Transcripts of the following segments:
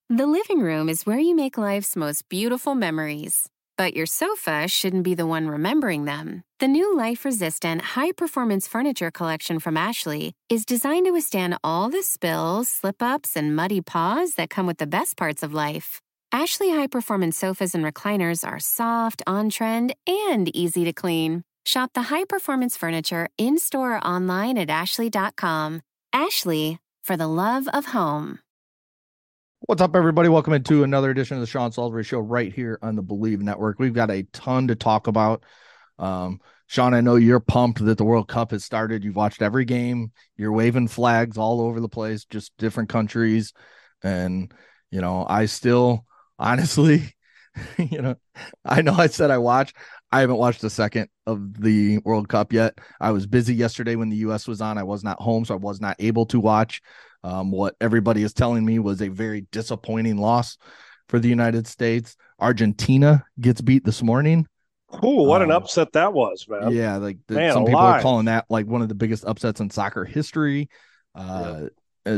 The living room is where you make life's most beautiful memories. But your sofa shouldn't be the one remembering them. The new life-resistant, high-performance furniture collection from Ashley is designed to withstand all the spills, slip-ups, and muddy paws that come with the best parts of life. Ashley high-performance sofas and recliners are soft, on-trend, and easy to clean. Shop the high-performance furniture in-store or online at ashley.com. Ashley, for the love of home. What's up, everybody? Welcome into another edition of the Sean Salisbury Show right here on the Believe Network. We've got a ton to talk about. Sean, I know you're pumped that the World Cup has started. You've watched every game. You're waving flags all over the place, just different countries. And, I still, honestly, I know I said I watched. I haven't watched a second of the World Cup yet. I was busy yesterday when the U.S. was on. I was not home, so I was not able to watch. What everybody is telling me was a very disappointing loss for the United States. Argentina gets beat this morning. Oh, what an upset that was, man. Yeah, some people are calling that like one of the biggest upsets in soccer history. And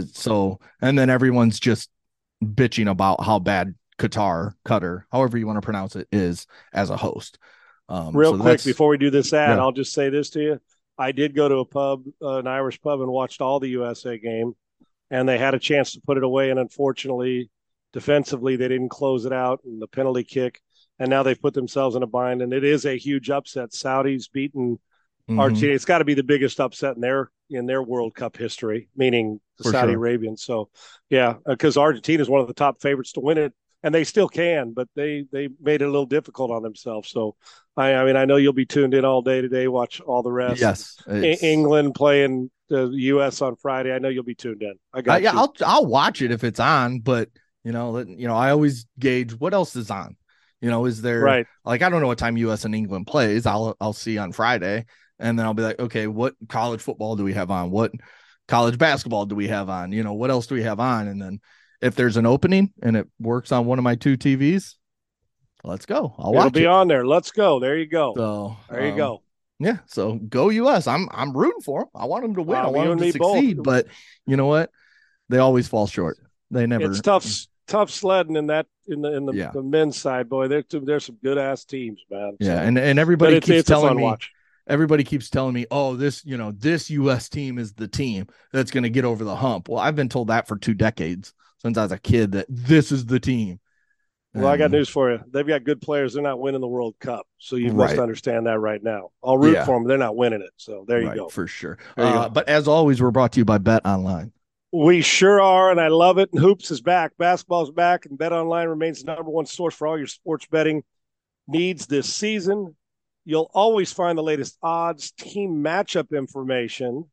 then everyone's just bitching about how bad Qatar, however you want to pronounce it, is as a host. Real quick, before we do this ad, I'll just say this to you. I did go to a pub, an Irish pub, and watched all the USA game. And they had a chance to put it away, and unfortunately, defensively, they didn't close it out, and the penalty kick, and now they've put themselves in a bind, and it is a huge upset. Saudis beaten Argentina. It's got to be the biggest upset in their World Cup history, meaning the Saudi Arabians. So, yeah, because Argentina is one of the top favorites to win it, and they still can, but they made it a little difficult on themselves. So, I know you'll be tuned in all day today, watch all the rest. Yes, England playing the U.S. on Friday. I know you'll be tuned in. I got you. I'll watch it if it's on, but I always gauge what else is on. Is there I don't know what time U.S. and England plays. I'll see on Friday, and then I'll be like, okay, what college football do we have on? What college basketball do we have on? What else do we have on? And then if there's an opening and it works on one of my two TVs, let's go. It'll be on there. Let's go. There you go. So there you go. Yeah, so go U.S. I'm rooting for them. I want them to win. I want them to succeed. Both. But you know what? They always fall short. They never. It's tough sledding in the men's side, boy. There's some good ass teams, man. Yeah, so, and everybody keeps telling me. Everybody keeps telling me, oh, this U.S. team is the team that's going to get over the hump. Well, I've been told that for 2 decades since I was a kid that this is the team. Well, I got news for you. They've got good players. They're not winning the World Cup. So you must understand that right now. I'll root for them. They're not winning it. So there you go. For sure. But as always, we're brought to you by Bet Online. We sure are, and I love it. And Hoops is back. Basketball's back, and Bet Online remains the #1 source for all your sports betting needs this season. You'll always find the latest odds, team matchup information,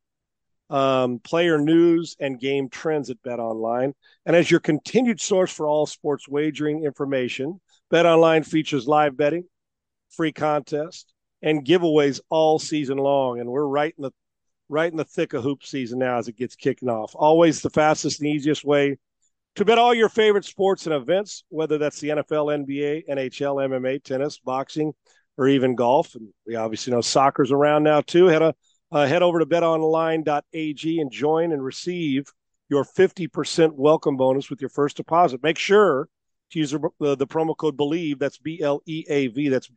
player news, and game trends at Bet Online. And as your continued source for all sports wagering information, Bet Online features live betting, free contests, and giveaways all season long. And we're right in the thick of hoop season now as it gets kicking off. Always the fastest and easiest way to bet all your favorite sports and events, whether that's the NFL, NBA, NHL, MMA, tennis, boxing, or even golf. And we obviously know soccer's around now too. Head over to betonline.ag and join and receive your 50% welcome bonus with your first deposit. Make sure to use the promo code BELIEVE. That's BLEAV. That's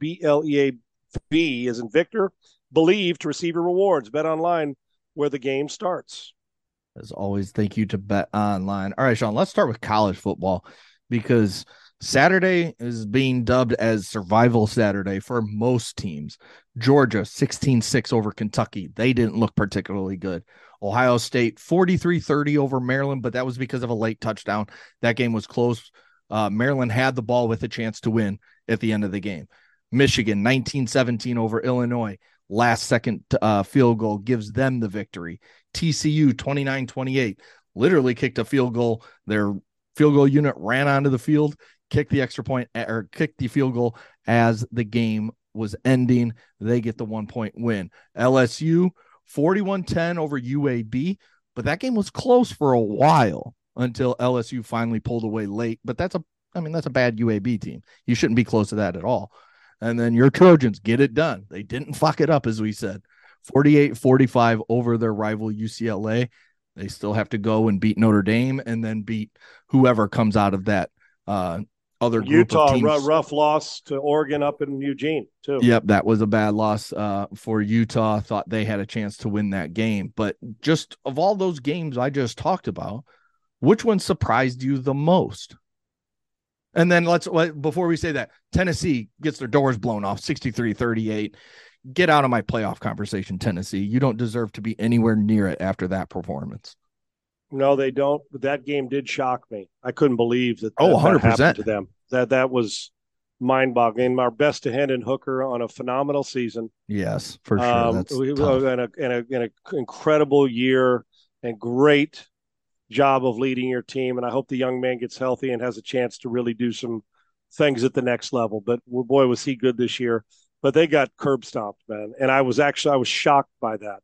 BLEAV as in Victor. BELIEVE to receive your rewards. Bet Online, where the game starts. As always, thank you to Bet Online. All right, Sean, let's start with college football because Saturday is being dubbed as Survival Saturday for most teams. Georgia, 16-6 over Kentucky. They didn't look particularly good. Ohio State, 43-30 over Maryland, but that was because of a late touchdown. That game was close. Maryland had the ball with a chance to win at the end of the game. Michigan, 19-17 over Illinois. Last second field goal gives them the victory. TCU, 29-28, literally kicked a field goal. Their field goal unit ran onto the field, kicked the extra point or kicked the field goal as the game was ending. They get the 1-point win. LSU, 41-10 over UAB, but that game was close for a while until LSU finally pulled away late. But that's a bad UAB team. You shouldn't be close to that at all. And then your Trojans get it done. They didn't fuck it up, as we said. 48-45 over their rival UCLA. They still have to go and beat Notre Dame and then beat whoever comes out of that other group of Utah, teams. rough loss to Oregon up in Eugene, too. Yep, that was a bad loss for Utah. Thought they had a chance to win that game. But just of all those games I just talked about, which one surprised you the most? And then before we say that, Tennessee gets their doors blown off 63-38. Get out of my playoff conversation, Tennessee. You don't deserve to be anywhere near it after that performance. No, they don't. But that game did shock me. I couldn't believe that 100%. that happened to them. That was mind-boggling. Our best to Hendon Hooker on a phenomenal season. Yes, for sure. That's and an incredible year and great job of leading your team. And I hope the young man gets healthy and has a chance to really do some things at the next level. But boy, was he good this year. But they got curb stomped, man. And I was shocked by that.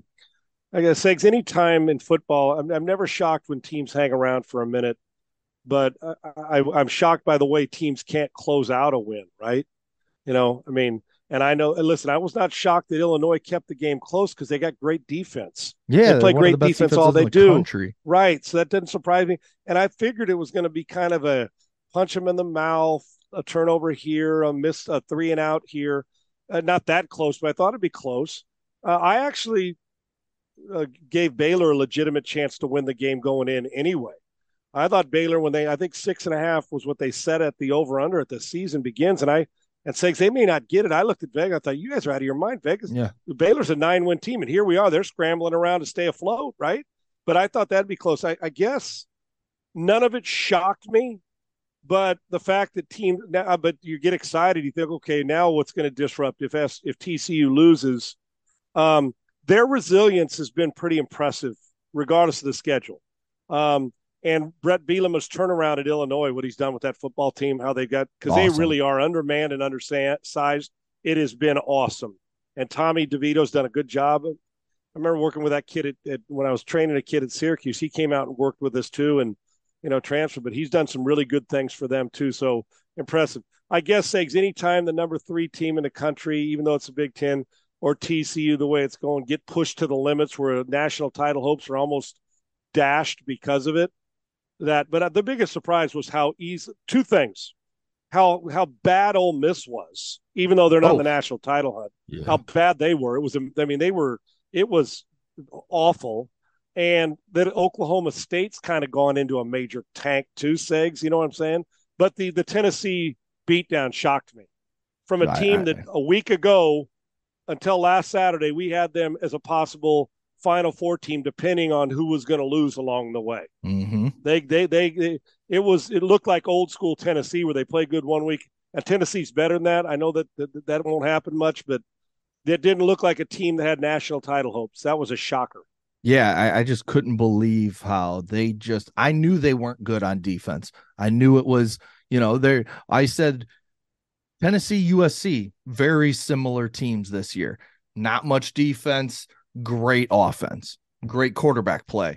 I gotta say, any time in football, I'm never shocked when teams hang around for a minute, but I'm shocked by the way teams can't close out a win, right? I mean, and I know, listen, I was not shocked that Illinois kept the game close because they got great defense. Yeah, they play great defense all they do. Country. Right. So that didn't surprise me. And I figured it was going to be kind of a punch them in the mouth, a turnover here, a 3 and out here. Not that close, but I thought it'd be close. I actually gave Baylor a legitimate chance to win the game going in anyway. I thought Baylor, I think 6.5 was what they set at the over-under at the season begins. And Segs, they may not get it. I looked at Vegas. I thought, you guys are out of your mind, Vegas. Yeah. Baylor's a 9-win team, and here we are. They're scrambling around to stay afloat, right? But I thought that'd be close. I guess none of it shocked me, but the fact that but you get excited. You think, okay, now what's going to disrupt if TCU loses? Their resilience has been pretty impressive, regardless of the schedule. And Brett Bielema's turnaround at Illinois, what he's done with that football team, how they got, because they really are undermanned and undersized. It has been awesome. And Tommy DeVito's done a good job. I remember working with that kid when I was training a kid at Syracuse. He came out and worked with us too, and transferred. But he's done some really good things for them too. So impressive. I guess, Segs, anytime the number 3 team in the country, even though it's a Big Ten, or TCU, the way it's going, get pushed to the limits where national title hopes are almost dashed because of it. But the biggest surprise was how easy. 2 things: how bad Ole Miss was, even though they're not in the national title hunt. Yeah. How bad they were. It was awful, and that Oklahoma State's kind of gone into a major tank too. Segs, you know what I'm saying? But the Tennessee beatdown shocked me from a team that a week ago, until last Saturday, we had them as a possible Final Four team, depending on who was going to lose along the way. Mm-hmm. It looked like old school Tennessee where they play good one week, and Tennessee's better than that. I know that won't happen much, but it didn't look like a team that had national title hopes. That was a shocker. Yeah, I just couldn't believe how I knew they weren't good on defense. I knew it was, I said Tennessee, USC, very similar teams this year. Not much defense, great offense, great quarterback play.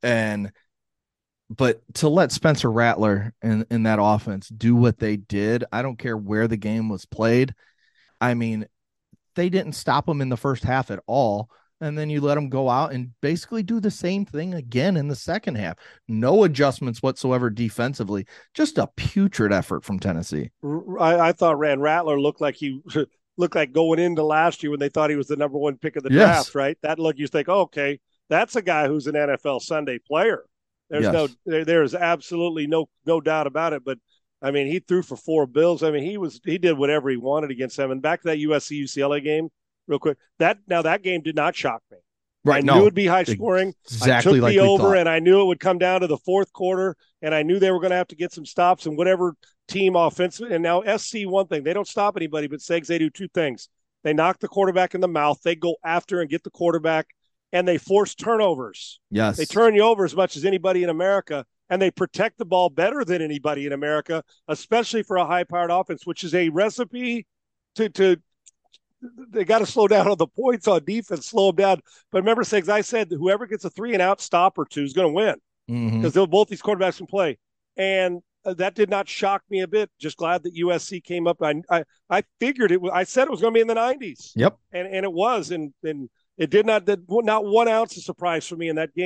But to let Spencer Rattler in that offense do what they did, I don't care where the game was played. I mean, they didn't stop them in the first half at all. And then you let them go out and basically do the same thing again in the second half. No adjustments whatsoever defensively. Just a putrid effort from Tennessee. I thought Rattler looked like going into last year when they thought he was the number 1 pick of the draft, right? That look, you think, okay, that's a guy who's an NFL Sunday player. There's absolutely no doubt about it. But I mean, he threw for 4 bills. I mean, he did whatever he wanted against them. And back to that USC UCLA game, real quick. That game did not shock me. Right, I knew it would be high scoring. Exactly, I took the over, and I knew it would come down to the fourth quarter, and I knew they were going to have to get some stops and whatever team offensive. And now SC, one thing, they don't stop anybody, but Segs, they do 2 things. They knock the quarterback in the mouth. They go after and get the quarterback, and they force turnovers. Yes. They turn you over as much as anybody in America, and they protect the ball better than anybody in America, especially for a high-powered offense, which is a recipe to they got to slow down on the points on defense, slow them down. But remember, Segs, I said that whoever gets a 3-and-out stop or 2 is going to win because both these quarterbacks can play. And that did not shock me a bit. Just glad that USC came up. I figured it was. I said it was going to be in the 90s. Yep, and it was, and it did not. Not 1 ounce of surprise for me in that game.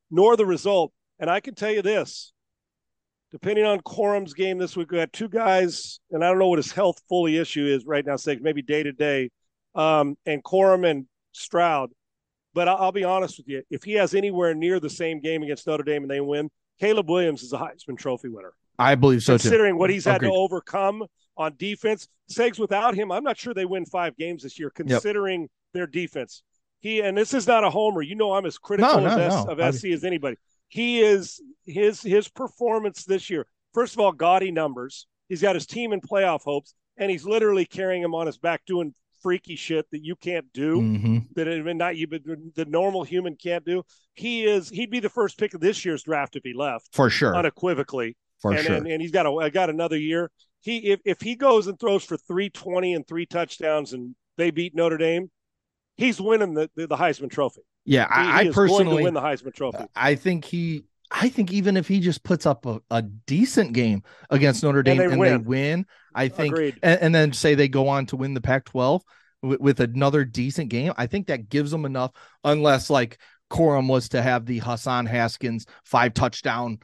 nor the result. And I can tell you this, depending on Corum's game this week, we got two guys, and I don't know what his health fully issue is right now, say maybe day to day, and Corum and Stroud. But I'll be honest with you, if he has anywhere near the same game against Notre Dame and they win, Caleb Williams is a Heisman Trophy winner. I believe so, considering too. what he's had to overcome on defense. Segs, without him, I'm not sure they win 5 games this year, considering their defense. And this is not a homer. You know, I'm as critical of SC as anybody. He is his performance this year. First of all, gaudy numbers. He's got his team in playoff hopes, and he's literally carrying him on his back doing freaky shit that you can't do, that not you, but the normal human can't do. He'd be the first pick of this year's draft if he left, for sure, unequivocally. Sure. And he's got another year. If he goes and throws for 320 and 3 touchdowns and they beat Notre Dame, he's winning the Heisman Trophy. Yeah, I personally going to win the Heisman Trophy. I think even if he just puts up a decent game against Notre Dame and they win, I think, and then say they go on to win the Pac-12 with another decent game, I think that gives them enough, unless like Corum was to have the Hassan Haskins 5 touchdown,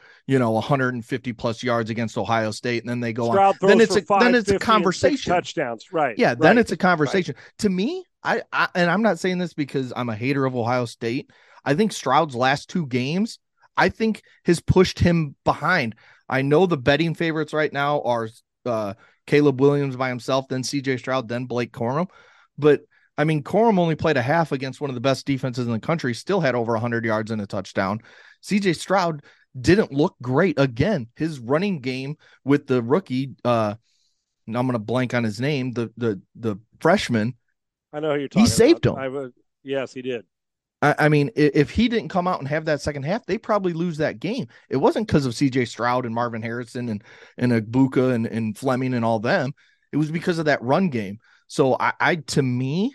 150 plus yards against Ohio State, and then they go on. Then it's a conversation. Touchdowns, right? Yeah, then it's a conversation. Right. To me, I and I'm not saying this because I'm a hater of Ohio State. I think Stroud's last 2 games, I think, has pushed him behind. I know the betting favorites right now are Caleb Williams by himself, then CJ Stroud, then Blake Corum, but I mean, Corum only played a half against one of the best defenses in the country, still had over 100 yards and a touchdown. CJ Stroud didn't look great. Again, his running game with the rookie, I'm going to blank on his name, the freshman. I know who you're talking about. He saved him. Yes, he did. I mean, if he didn't come out and have that second half, they probably lose that game. It wasn't because of CJ Stroud and Marvin Harrison and Agbuka and Fleming and all them. It was because of that run game. So I think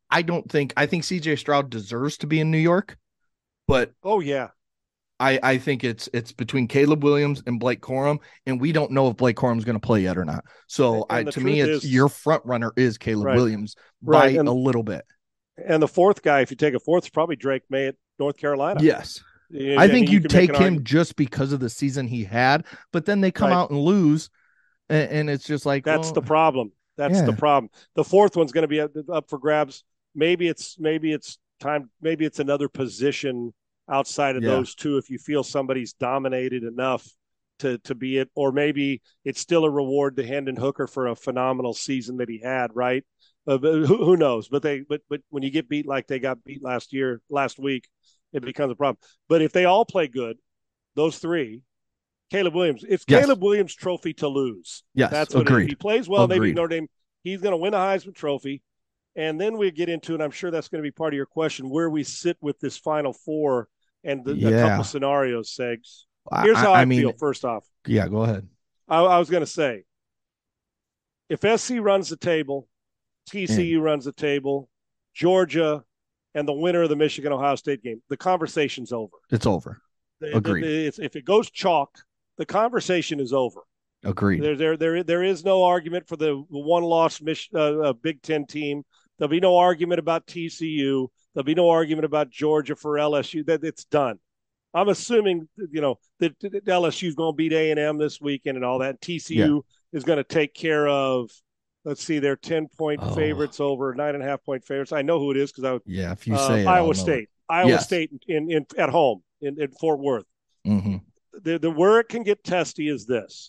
CJ Stroud deserves to be in New York, but I think it's between Caleb Williams and Blake Corum, and we don't know if Blake Corum is going to play yet or not. So to me, it's your front runner is Caleb Williams by a little bit. And the fourth guy, if you take a fourth, is probably Drake May at North Carolina. Yes. I think you take him just because of the season he had, but then they come out and lose, and it's just like that's the problem. That's the problem. The fourth one's going to be up for grabs. Maybe it's time. Maybe it's another position outside of those two. If you feel somebody's dominated enough to be it, or maybe it's still a reward to Hendon Hooker for a phenomenal season that he had. Right? Who knows? But when you get beat like they got beat last week, it becomes a problem. But if they all play good, those three. Caleb Williams. It's Caleb Williams' trophy to lose. Yes, that's what if he plays well. Maybe Notre Dame. He's going to win a Heisman Trophy, and then we get into, and I'm sure that's going to be part of your question, where we sit with this Final Four and a couple scenarios. Segs. Here's how I feel. First off, go ahead. I was going to say, if SC runs the table, TCU runs the table, Georgia, and the winner of the Michigan-Ohio State game, the conversation's over. It's over. Agreed. If it goes chalk, the conversation is over. Agreed. There is no argument for the one-loss Big Ten team. There'll be no argument about TCU. There'll be no argument about Georgia for LSU. That it's done. I'm assuming that LSU is going to beat A&M this weekend and all that. TCU is going to take care of. Let's see, they're 10-point favorites over 9.5-point favorites. I know who it is because if you say Iowa State. Iowa State in at home in Fort Worth. Mm-hmm. The where it can get testy is this.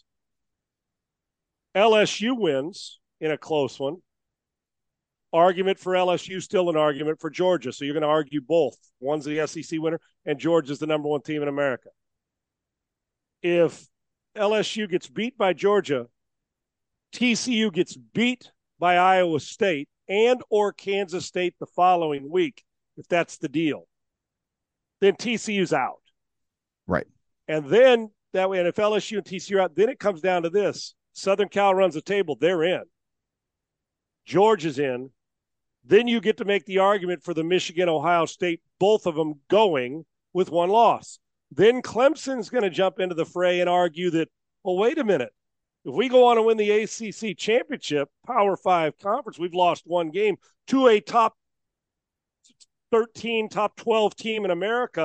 LSU wins in a close one. Argument for LSU, still an argument for Georgia. So you're going to argue both. One's the SEC winner, and Georgia's the number 1 team in America. If LSU gets beat by Georgia, TCU gets beat by Iowa State and or Kansas State the following week, if that's the deal, then TCU's out. Right. And then that way, and if LSU and TCU are out, then it comes down to this. Southern Cal runs the table. They're in. Georgia's in. Then you get to make the argument for the Michigan, Ohio State, both of them going with one loss. Then Clemson's going to jump into the fray and argue that, well, wait a minute. If we go on and win the ACC championship, Power 5 conference, we've lost one game to a top 13, top 12 team in America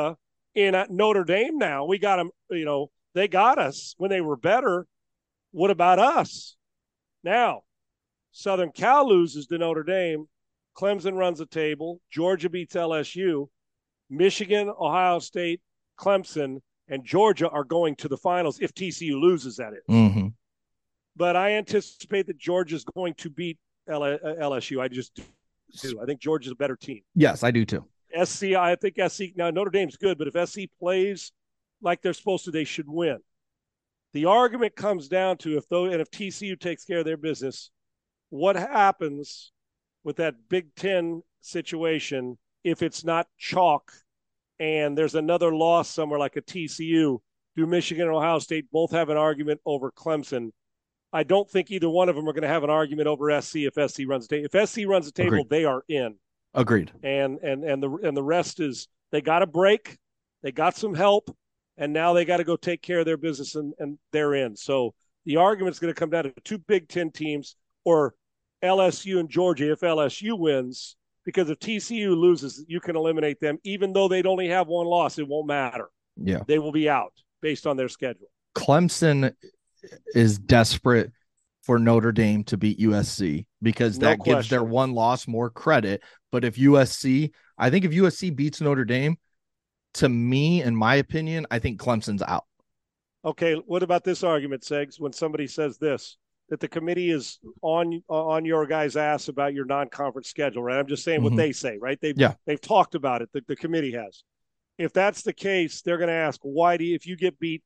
in Notre Dame now. We got them, they got us when they were better. What about us? Now, Southern Cal loses to Notre Dame. Clemson runs the table. Georgia beats LSU. Michigan, Ohio State, Clemson, and Georgia are going to the finals if TCU loses, that is. Mm-hmm. But I anticipate that Georgia's going to beat LSU. I just do. I think Georgia's a better team. Yes, I do too. I think SC, now Notre Dame's good, but if SC plays like they're supposed to, they should win. The argument comes down to if TCU takes care of their business, what happens with that Big Ten situation if it's not chalk and there's another loss somewhere like a TCU? Do Michigan and Ohio State both have an argument over Clemson? I don't think either one of them are going to have an argument over SC if SC runs the table. If SC runs the table, Agreed. They are in. Agreed. And the rest is they got a break, they got some help, and now they got to go take care of their business, and they're in. So the argument's going to come down to two Big Ten teams or LSU and Georgia if LSU wins, because if TCU loses, you can eliminate them. Even though they'd only have one loss, it won't matter. Yeah. They will be out based on their schedule. Clemson is desperate for Notre Dame to beat USC because that gives their one loss more credit. But if USC beats Notre Dame, to me, in my opinion, I think Clemson's out. Okay, what about this argument, Segs, when somebody says this, that the committee is on your guy's ass about your non-conference schedule, right? I'm just saying what they say, right? They've talked about it, the committee has. If that's the case, they're going to ask, if you get beat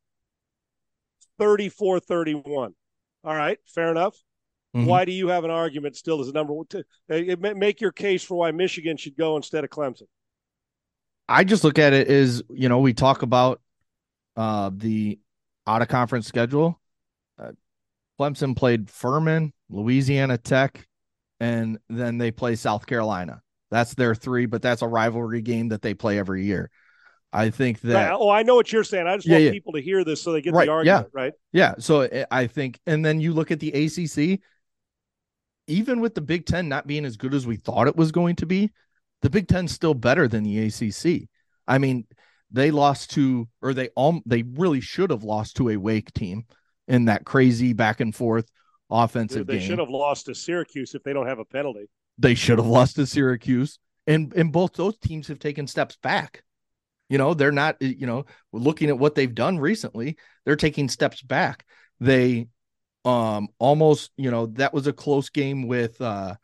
34-31, all right, fair enough. Mm-hmm. Why do you have an argument still as a number one? Make your case for why Michigan should go instead of Clemson. I just look at it as, we talk about the out-of-conference schedule. Clemson played Furman, Louisiana Tech, and then they play South Carolina. That's their three, but that's a rivalry game that they play every year. I think that. Right. Oh, I know what you're saying. I just want people to hear this so they get the argument, right? Yeah. So I think, and then you look at the ACC, even with the Big Ten not being as good as we thought it was going to be, the Big Ten's still better than the ACC. I mean, they lost to, or they really should have lost to a Wake team in that crazy back and forth offensive game. They should have lost to Syracuse if they don't have a penalty. They should have lost to Syracuse. And both those teams have taken steps back. They're not, looking at what they've done recently, they're taking steps back. They almost, that was a close game with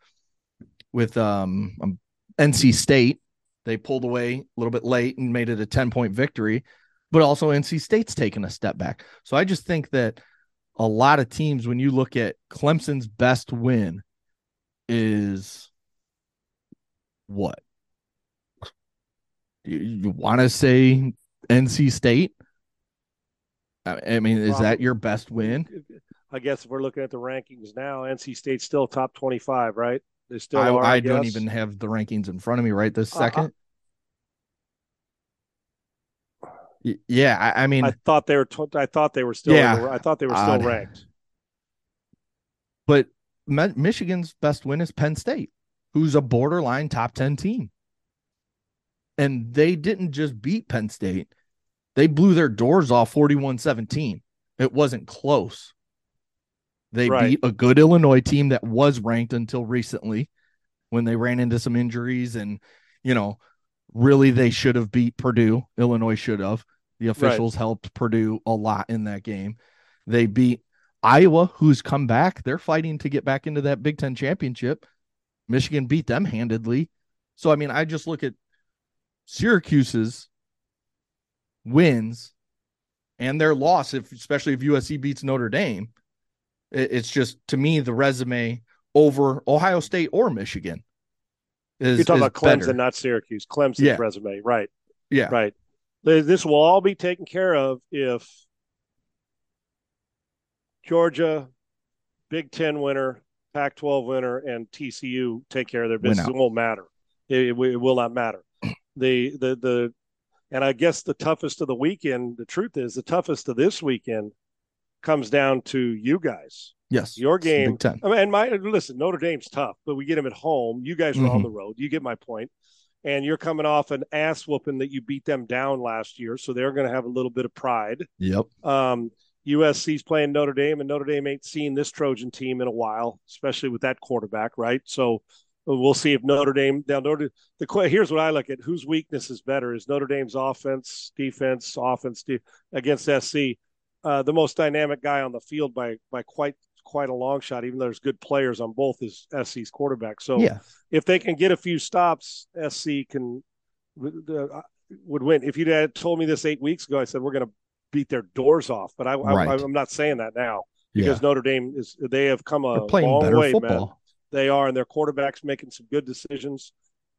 NC State. They pulled away a little bit late and made it a 10-point victory, but also NC State's taken a step back. So I just think that a lot of teams, when you look at Clemson's best win is what? You want to say NC State? I mean, is that your best win? I guess if we're looking at the rankings now, NC State's still top 25, right? They still are. I don't even have the rankings in front of me right this second. Yeah, I mean, I thought they were. I thought they were still. I thought they were still ranked. But Michigan's best win is Penn State, who's a borderline top 10 team. And they didn't just beat Penn State. They blew their doors off 41-17. It wasn't close. They beat a good Illinois team that was ranked until recently when they ran into some injuries. And, really they should have beat Purdue. Illinois should have. The officials helped Purdue a lot in that game. They beat Iowa, who's come back. They're fighting to get back into that Big Ten championship. Michigan beat them handedly. So, I mean, I just look at Syracuse's wins and their loss, especially if USC beats Notre Dame. It's just, to me, the resume over Ohio State or Michigan is You're talking about Clemson, better. Not Syracuse. Clemson's resume, right? Yeah. Right. This will all be taken care of if Georgia, Big Ten winner, Pac-12 winner, and TCU take care of their business. It won't matter. It will not matter. And I guess the toughest of the weekend, the truth is the toughest of this weekend comes down to you guys. Yes. Your game. Big Ten. I mean, listen, Notre Dame's tough, but we get them at home. You guys are on the road. You get my point. and you're coming off an ass whooping that you beat them down last year, so they're going to have a little bit of pride. Yep. USC's playing Notre Dame, and Notre Dame ain't seen this Trojan team in a while, especially with that quarterback, right? So we'll see if Notre Dame. Now, here's what I look at: whose weakness is better? Is Notre Dame's offense, defense, against SC? The most dynamic guy on the field by quite a long shot, even though there's good players on both, is SC's quarterback. So if they can get a few stops, SC would win. If you'd had told me this 8 weeks ago, I said we're going to beat their doors off. But I'm not saying that now because Notre Dame they have come a long way, football. Man. They are, and their quarterback's making some good decisions.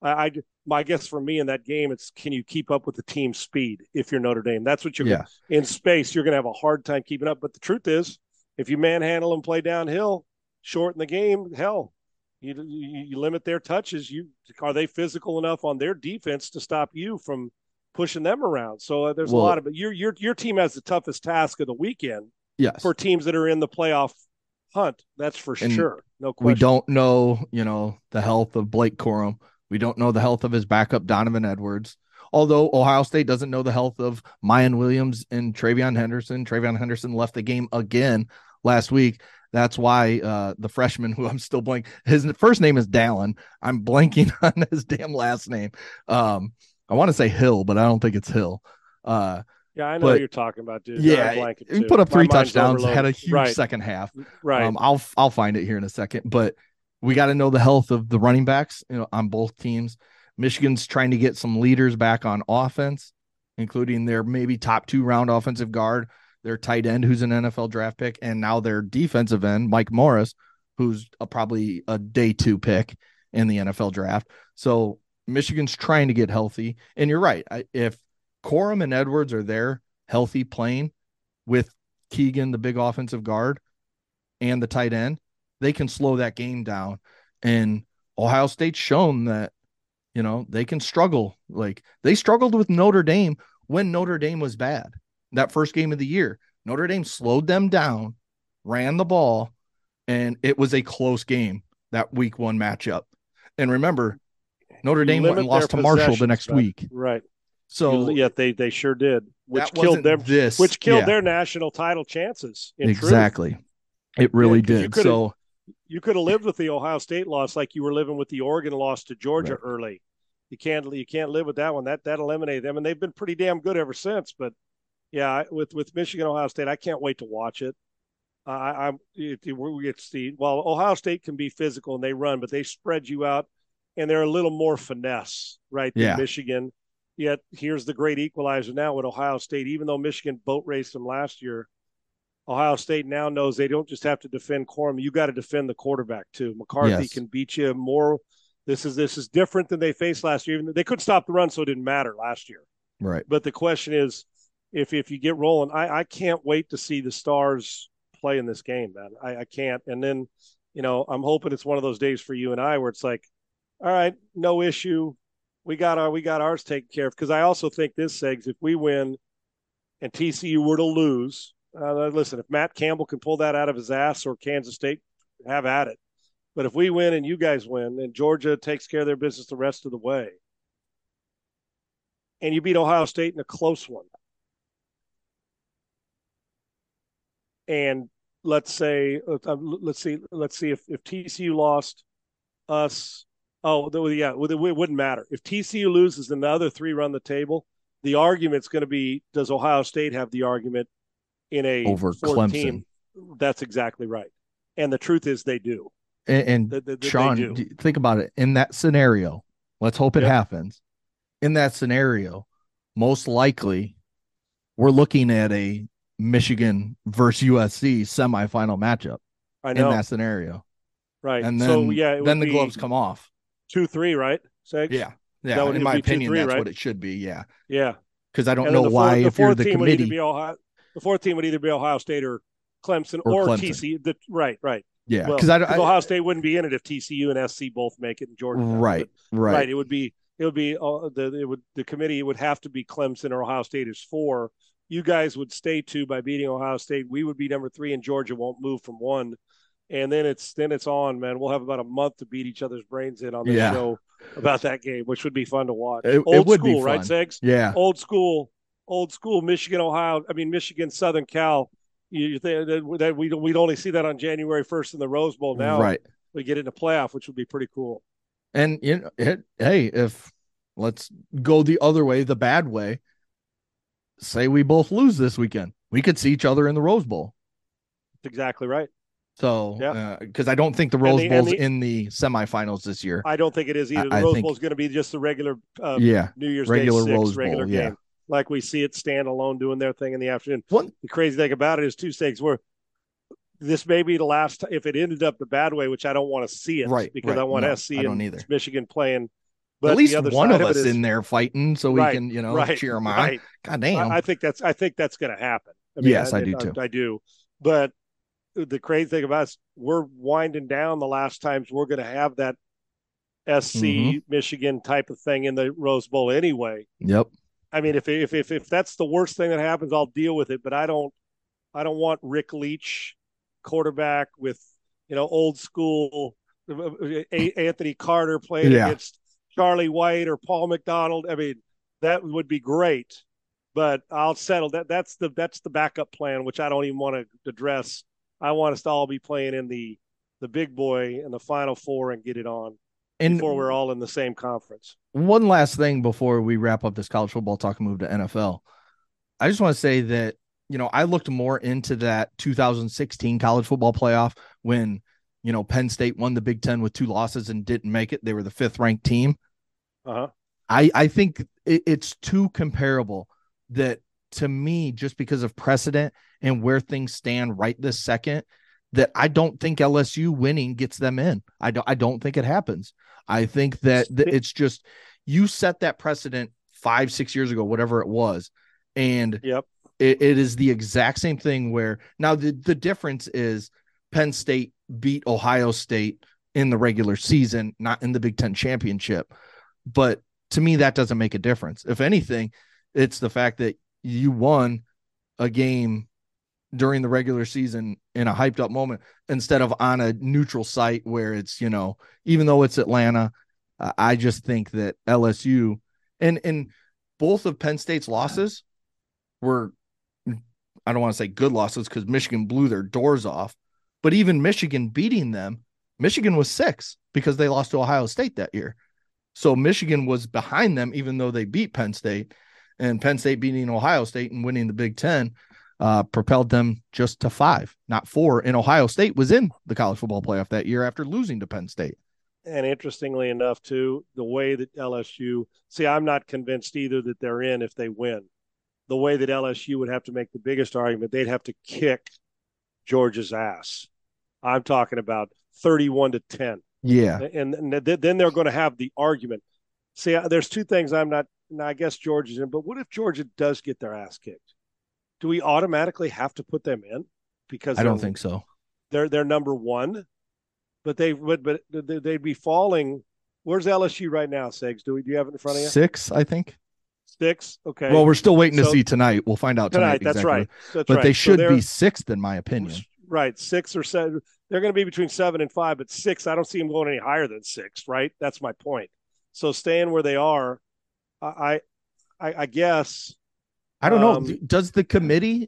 My guess for me in that game, it's can you keep up with the team's speed if you're Notre Dame? That's what you're in space. You're going to have a hard time keeping up. But the truth is, if you manhandle and play downhill, shorten the game, hell, you limit their touches. Are they physical enough on their defense to stop you from pushing them around? So there's a lot of it. Your team has the toughest task of the weekend. Yes. For teams that are in the playoff hunt, that's for sure. No question. We don't know, the health of Blake Corum. We don't know the health of his backup, Donovan Edwards. Although Ohio State doesn't know the health of Mayan Williams and TreVeyon Henderson. TreVeyon Henderson left the game again last week. That's why the freshman, who I'm still blanking, his first name is Dallin. I'm blanking on his damn last name. I want to say Hill, but I don't think it's Hill. Yeah, I know what you're talking about, dude. Yeah, he put up 3 touchdowns, had a huge second half. Right. I'll find it here in a second, but we got to know the health of the running backs, on both teams. Michigan's trying to get some leaders back on offense, including their maybe top 2 round offensive guard, their tight end, who's an NFL draft pick, and now their defensive end, Mike Morris, who's probably a day 2 pick in the NFL draft. So Michigan's trying to get healthy. And you're right. If Corum and Edwards are there healthy playing with Keegan, the big offensive guard, and the tight end, they can slow that game down. And Ohio State's shown that, they can struggle. Like they struggled with Notre Dame when Notre Dame was bad. That first game of the year, Notre Dame slowed them down, ran the ball, and it was a close game, that week 1 matchup. And remember, Notre Dame went and lost to Marshall the next week. Right. So they sure did, which killed them. Which killed their national title chances. Exactly, it really did. So you could have lived with the Ohio State loss like you were living with the Oregon loss to Georgia early. You can't live with that one. That eliminated them, and they've been pretty damn good ever since. But yeah, with Michigan, Ohio State, I can't wait to watch it. Ohio State can be physical and they run, but they spread you out, and they're a little more finesse, right? Than Michigan. Yet here's the great equalizer now with Ohio State. Even though Michigan boat raced them last year, Ohio State now knows they don't just have to defend Corum. You got to defend the quarterback too. McCarthy can beat you more. This is different than they faced last year. Even they couldn't stop the run, so it didn't matter last year. Right. But the question is, if you get rolling, I can't wait to see the Stars play in this game, man. I can't. And then, I'm hoping it's one of those days for you and I where it's like, all right, no issue. We got ours taken care of. Because I also think this, Segs, if we win and TCU were to lose, listen, if Matt Campbell can pull that out of his ass or Kansas State, have at it. But if we win and you guys win and Georgia takes care of their business the rest of the way, and you beat Ohio State in a close one, and let's see if TCU lost us. It wouldn't matter. If TCU loses and the other 3 run the table, the argument's going to be, does Ohio State have the argument in a over Clemson team? That's exactly right. And the truth is they do. And Sean, think about it. In that scenario, let's hope it happens. In that scenario, most likely we're looking at a Michigan versus USC semifinal matchup. I know. In that scenario. Right. And then, then the gloves come off. 2-3, right? Segs? Yeah. Yeah. In my opinion, that's what it should be. Yeah. Yeah. Because I don't know why, if you're the committee. The 4th team would either be Ohio State or Clemson or TCU. Right. Yeah. Because Ohio State wouldn't be in it if TCU and SC both make it in Georgia. Right. It would be the committee would have to be Clemson or Ohio State is 4. You guys would stay 2 by beating Ohio State. We would be number 3, and Georgia won't move from 1. And then it's on, man. We'll have about a month to beat each other's brains in on this show about that game, which would be fun to watch. It Old would school, be right, fun. Segs? Yeah. Old school, Michigan, Ohio. I mean, Michigan, Southern Cal. You think that we'd only see that on January 1st in the Rose Bowl. Now Right. we get it in the playoff, which would be pretty cool. And hey, if let's go the other way, the bad way, say we both lose this weekend, we could see each other in the Rose Bowl. That's exactly right. So, because I don't think the Rose Bowl's in the semifinals this year. I don't think it is either. The Rose Bowl is going to be just the regular, New Year's regular Day 6 Rose regular Bowl, game, like we see it standalone doing their thing in the afternoon. The crazy thing about it is two things. Where this may be the last, if it ended up the bad way, which I don't want to see it, because I want SC and Michigan playing. But at least the other one of us is, in there fighting, so we can cheer them on. Right. God damn, I think that's going to happen. I mean, yes, I do too. I do, but the crazy thing about us, we're winding down the last times we're going to have that SC Michigan type of thing in the Rose Bowl anyway. Yep. I mean, if that's the worst thing that happens, I'll deal with it. But I don't want Rick Leach, quarterback with old school Anthony Carter playing against Charlie White or Paul McDonald. I mean, that would be great, but I'll settle that. That's the backup plan, which I don't even want to address. I want us to all be playing in the big boy and the Final Four and get it on before we're all in the same conference. One last thing before we wrap up this college football talk and move to NFL. I just want to say that, I looked more into that 2016 college football playoff when, Penn State won the Big Ten with 2 losses and didn't make it. They were the 5th ranked team. I think it's too comparable that, to me, just because of precedent and where things stand right this second, that I don't think LSU winning gets them in. I don't think it happens. I think that it's just, you set that precedent 5-6 years ago, whatever it was. And it is the exact same thing where now the difference is Penn State beat Ohio State in the regular season, not in the Big Ten championship. But to me, that doesn't make a difference. If anything, it's the fact that you won a game during the regular season in a hyped up moment instead of on a neutral site where it's, even though it's Atlanta, I just think that LSU and both of Penn State's losses were, I don't want to say good losses because Michigan blew their doors off, but even Michigan beating them, Michigan was 6 because they lost to Ohio State that year. So Michigan was behind them, even though they beat Penn State, and Penn State beating Ohio State and winning the Big Ten propelled them just to 5, not 4. And Ohio State was in the college football playoff that year after losing to Penn State. And interestingly enough, too, the way that LSU, I'm not convinced either that they're in if they win. The way that LSU would have to make the biggest argument, they'd have to kick Georgia's ass. I'm talking about 31-10. Yeah. And then they're going to have the argument. See, there's 2 things I'm not, I guess Georgia's in, but what if Georgia does get their ass kicked? Do we automatically have to put them in? Because I don't think so. They're number 1, but they'd be falling. Where's LSU right now, Segs? Do you have it in front of you? 6, I think. 6. Okay. Well, we're still waiting to see tonight. We'll find out tonight. That's exactly. right. That's but right. they should be 6th, in my opinion. Right. 6 or 7. They're going to be between 7 and 5, but 6, I don't see them going any higher than 6. Right. That's my point. So staying where they are, I guess. I don't know. Does the committee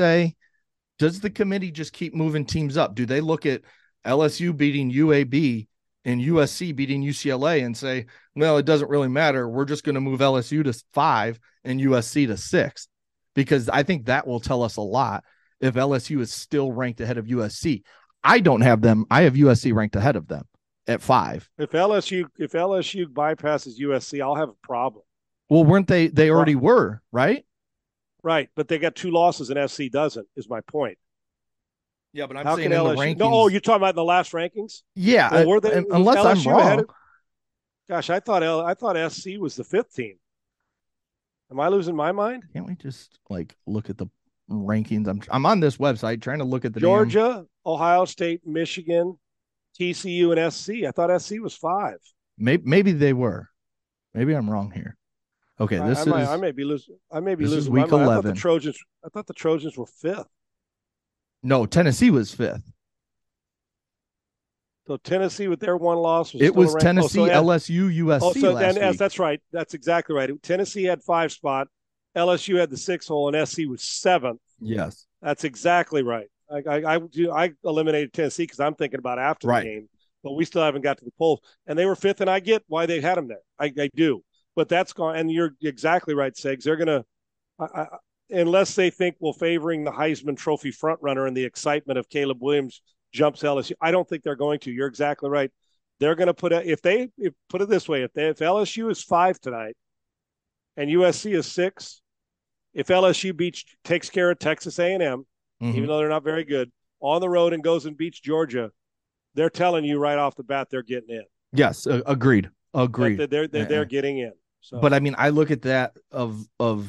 just keep moving teams up? Do they look at LSU beating UAB and USC beating UCLA and say, well, it doesn't really matter. We're just going to move LSU to 5 and USC to 6, because I think that will tell us a lot if LSU is still ranked ahead of USC. I don't have them. I have USC ranked ahead of them at 5. If LSU bypasses USC, I'll have a problem. Well, weren't they? They already were, right? Right, but they got 2 losses and SC doesn't, is my point. Yeah, but I'm saying in the rankings. No, you're talking about in the last rankings? Yeah, well, were they, unless LSU I'm wrong. Gosh, I thought SC was the 5th team. Am I losing my mind? Can't we just look at the rankings? I'm on this website trying to look at the Georgia, Ohio State, Michigan, TCU, and SC. I thought SC was 5. Maybe they were. Maybe I'm wrong here. Okay, I may be losing. This is week 11. I thought the Trojans were 5th. No, Tennessee was 5th. So Tennessee with their one loss was it still was ranked. Tennessee, LSU, USC last week. That's right. That's exactly right. Tennessee had 5 spot. LSU had the 6 hole, and SC was 7th. Yes, that's exactly right. I eliminated Tennessee because I'm thinking about after the game, but we still haven't got to the polls. And they were 5th, and I get why they had them there. I do, but that's gone. And you're exactly right, Segs. They're gonna, unless they think we're favoring the Heisman Trophy front runner and the excitement of Caleb Williams jumps LSU. I don't think they're going to. You're exactly right. They're going to put put it this way: if LSU is 5 tonight, and USC is 6, if LSU takes care of Texas A&M, even though they're not very good, on the road and goes and beats Georgia, they're telling you right off the bat they're getting in. Yes, agreed. They're getting in. So. But I mean, I look at that of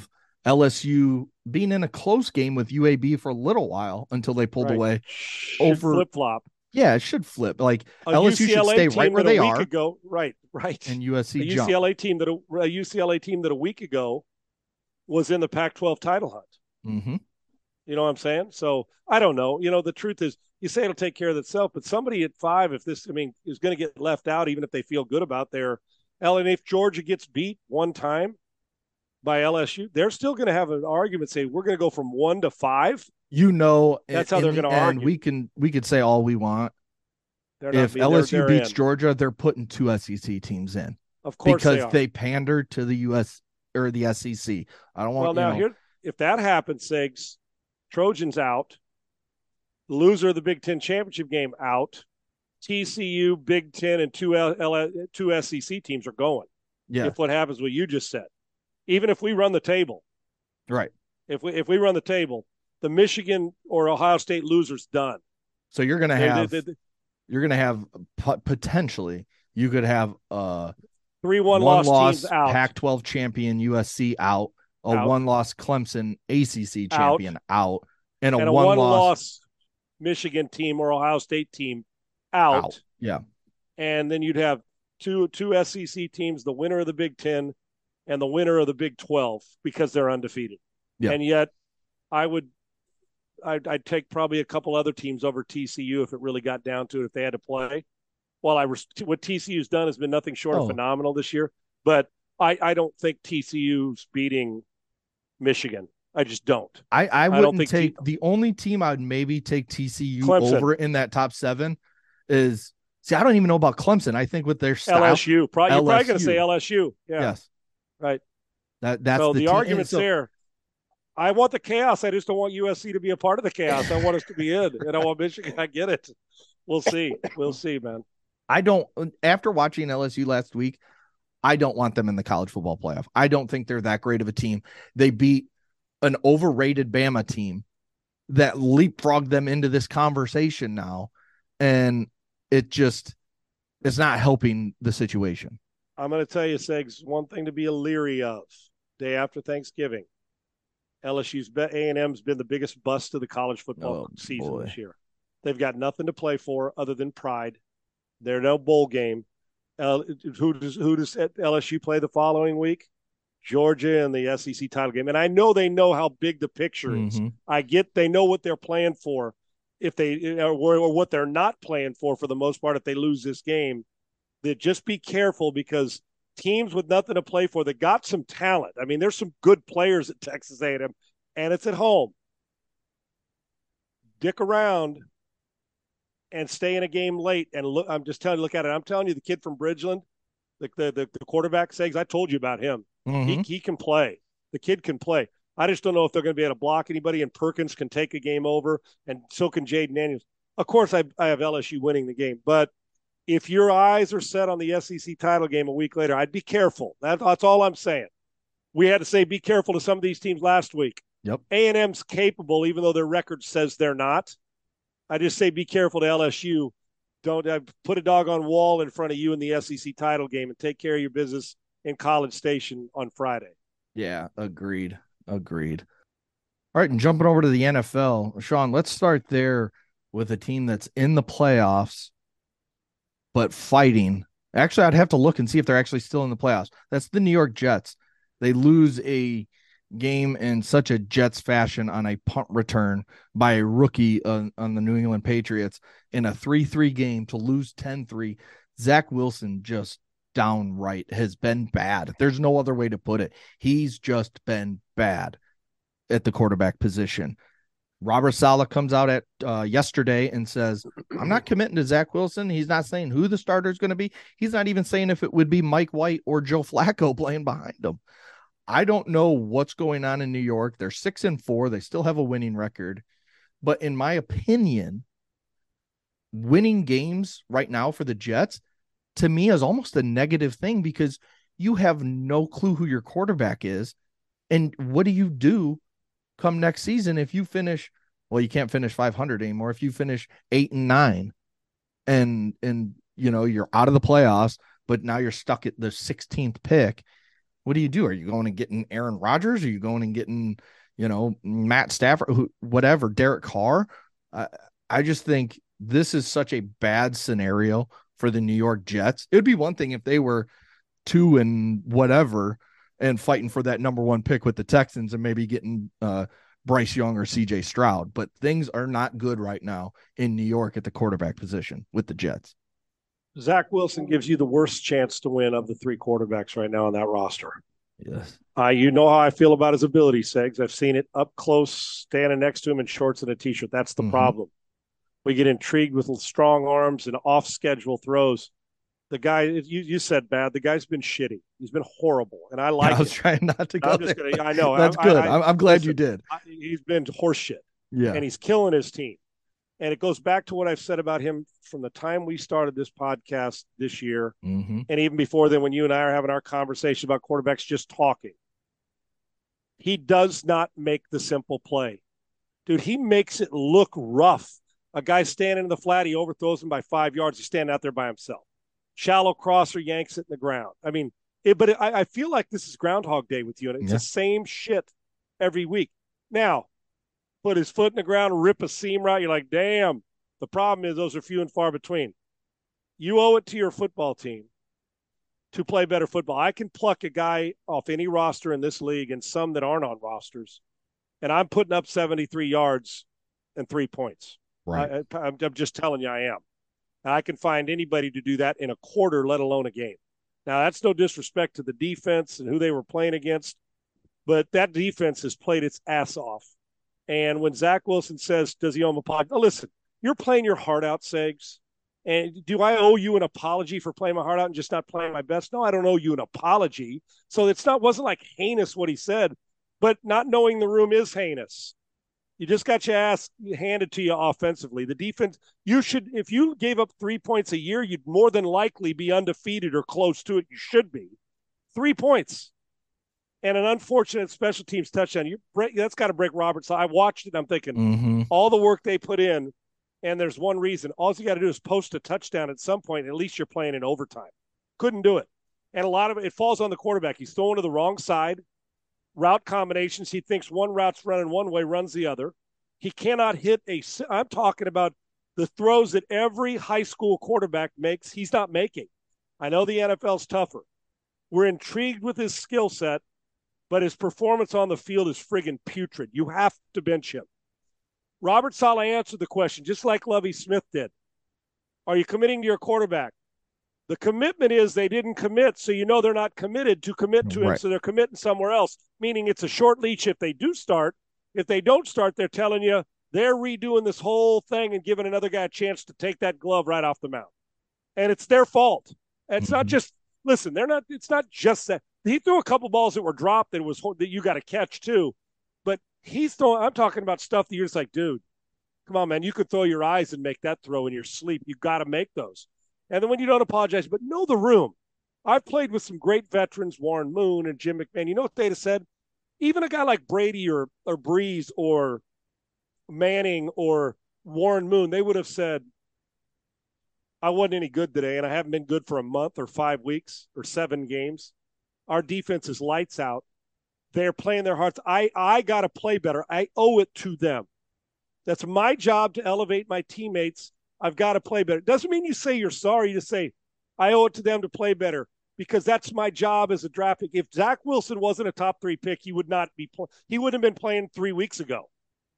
LSU being in a close game with UAB for a little while until they pulled away. Should flip-flop. Yeah, it should flip. Like LSU should stay right where they are. Right. And USC a UCLA team that a week ago was in the Pac-12 title hunt. Mm-hmm. You know what I'm saying? So I don't know. You know, the truth is, you say it'll take care of itself, but somebody at 5, is going to get left out, even if they feel good about their and if Georgia gets beat one time by LSU, they're still going to have an argument. Say we're going to go from 1 to 5. You know, that's how they're going to argue. We could say all we want. If LSU beats Georgia, they're putting 2 SEC teams in. Of course, because they pander to the US or the SEC. I don't want. Well, now here, if that happens, Sigs, Trojans out. Loser of the Big Ten championship game out. TCU, Big Ten, and two SEC teams are going. Yeah. If what happens, what you just said, even if we run the table, right? If we run the table, the Michigan or Ohio State loser's done. So you're going to have potentially you could have 3-1 loss teams out. Pac-12 champion USC out, a 1-loss Clemson ACC champion out, and a 1-loss Michigan team or Ohio State team out. Yeah. And then you'd have two SEC teams, the winner of the Big Ten and the winner of the Big 12, because they're undefeated. Yeah. And yet I'd take probably a couple other teams over TCU if it really got down to it, if they had to play. What TCU's done has been nothing short of phenomenal this year, but I don't think TCU's beating Michigan. I just don't. I wouldn't take the only team I would maybe take TCU Clemson over in that top 7 is I don't even know about Clemson. I think with their style, LSU. You're probably going to say LSU. Yeah. Yes. Right. That's the argument's there. I want the chaos. I just don't want USC to be a part of the chaos. I want us to be in, and I want Michigan. I get it. We'll see. We'll see, man. After watching LSU last week, I don't want them in the college football playoff. I don't think they're that great of a team. They beat an overrated Bama team that leapfrogged them into this conversation now. And it's not helping the situation. I'm going to tell you, Segs, one thing to be leery of. Day after Thanksgiving, LSU's A&M's been the biggest bust of the college football season this year. They've got nothing to play for other than pride. They're no bowl game. Who does LSU play the following week? Georgia in the SEC title game. And I know they know how big the picture is. They know what they're playing for if they or what they're not playing for the most part if they lose this game. That just be careful, because teams with nothing to play for, that got some talent. I mean, there's some good players at Texas A&M, and it's at home. Dick around and stay in a game late. And look, I'm just telling you, look at it. I'm telling you, the kid from Bridgeland, the quarterback, Segs, I told you about him. He can play. The kid can play. I just don't know if they're going to be able to block anybody, and Perkins can take a game over, and so can Jaden Daniels. Of course, I have LSU winning the game, but if your eyes are set on the SEC title game a week later, I'd be careful. That's all I'm saying. We had to say be careful to some of these teams last week. Yep. A&M's capable, even though their record says they're not. I just say be careful to LSU. Don't put a doggone wall in front of you in the SEC title game, and take care of your business in College Station on Friday. Yeah, agreed. All right, and jumping over to the NFL, Sean, let's start there with a team that's in the playoffs but fighting. Actually, I'd have to look and see if they're actually still in the playoffs. That's the New York Jets. They lose a game in such a Jets fashion on a punt return by a rookie on the New England Patriots in a 3-3 game to lose 10-3. Zach Wilson just downright has been bad. There's no other way to put it. He's just been bad at the quarterback position. Robert Saleh comes out at yesterday and says, I'm not committing to Zach Wilson. He's not saying who the starter is going to be. He's not even saying if it would be Mike White or Joe Flacco playing behind him. I don't know what's going on in New York. They're 6-4. They still have a winning record. But in my opinion, winning games right now for the Jets, to me, is almost a negative thing because you have no clue who your quarterback is. And what do you do come next season if you finish, well, you can't finish 500 anymore. If you finish 8-9 and you're out of the playoffs, but now you're stuck at the 16th pick, what do you do? Are you going and getting Aaron Rodgers? Are you going and getting, Matt Stafford, whatever, Derek Carr? I just think this is such a bad scenario for the New York Jets. It would be one thing if they were 2 and whatever and fighting for that number 1 pick with the Texans and maybe getting Bryce Young or CJ Stroud. But things are not good right now in New York at the quarterback position with the Jets. Zach Wilson gives you the worst chance to win of the 3 quarterbacks right now on that roster. Yes. You know how I feel about his ability, Segs. I've seen it up close, standing next to him in shorts and a T-shirt. That's the problem. We get intrigued with strong arms and off-schedule throws. The guy, you said bad. The guy's been shitty. He's been horrible, and I like it. I was trying not to go I'm just there. Gonna, I know. That's good. I'm glad you did. He's been horseshit. Yeah. And he's killing his team. And it goes back to what I've said about him from the time we started this podcast this year, and even before then when you and I are having our conversation about quarterbacks just talking. He does not make the simple play. Dude, he makes it look rough. A guy standing in the flat, he overthrows him by 5 yards. He's standing out there by himself. Shallow crosser yanks it in the ground. I mean, I feel like this is Groundhog Day with you, and it's the same shit every week. Now, put his foot in the ground, rip a seam right. You're like, damn. The problem is those are few and far between. You owe it to your football team to play better football. I can pluck a guy off any roster in this league and some that aren't on rosters, and I'm putting up 73 yards and 3 points. Right. I'm just telling you I am. And I can find anybody to do that in a quarter, let alone a game. Now, that's no disrespect to the defense and who they were playing against, but that defense has played its ass off. And when Zach Wilson says, does he owe him a apology? Now, listen, you're playing your heart out, Segs. And do I owe you an apology for playing my heart out and just not playing my best? No, I don't owe you an apology. So wasn't like heinous what he said, but not knowing the room is heinous. You just got your ass handed to you offensively. The defense, if you gave up 3 points a year, you'd more than likely be undefeated or close to it. You should be. 3 points. And an unfortunate special teams touchdown. That's got to break Roberts. I watched it. I'm thinking all the work they put in, and there's one reason. All you got to do is post a touchdown at some point. At least you're playing in overtime. Couldn't do it. And a lot of it falls on the quarterback. He's throwing to the wrong side. Route combinations. He thinks one route's running one way, runs the other. He cannot hit I'm talking about the throws that every high school quarterback makes. He's not making. I know the NFL's tougher. We're intrigued with his skill set, but his performance on the field is friggin' putrid. You have to bench him. Robert Saleh answered the question, just like Lovie Smith did. Are you committing to your quarterback? The commitment is they didn't commit, so they're not committed to commit to him, so they're committing somewhere else, meaning it's a short leash if they do start. If they don't start, they're telling you they're redoing this whole thing and giving another guy a chance to take that glove right off the mound. And it's their fault. It's not just – listen, it's not just that. He threw a couple balls that were dropped that you got to catch too. But I'm talking about stuff that you're just like, dude, come on, man. You could throw your eyes and make that throw in your sleep. You got to make those. And then when you don't apologize, but know the room. I've played with some great veterans, Warren Moon and Jim McMahon. You know what they'd have said? Even a guy like Brady or Breeze or Manning or Warren Moon, they would have said, I wasn't any good today, and I haven't been good for a month or 5 weeks or 7 games. Our defense is lights out. They're playing their hearts. I got to play better. I owe it to them. That's my job to elevate my teammates. I've got to play better. It doesn't mean you say you're sorry. You just say, I owe it to them to play better. because that's my job as a draft pick. If Zach Wilson wasn't a top 3 pick, he would not be. He wouldn't have been playing 3 weeks ago.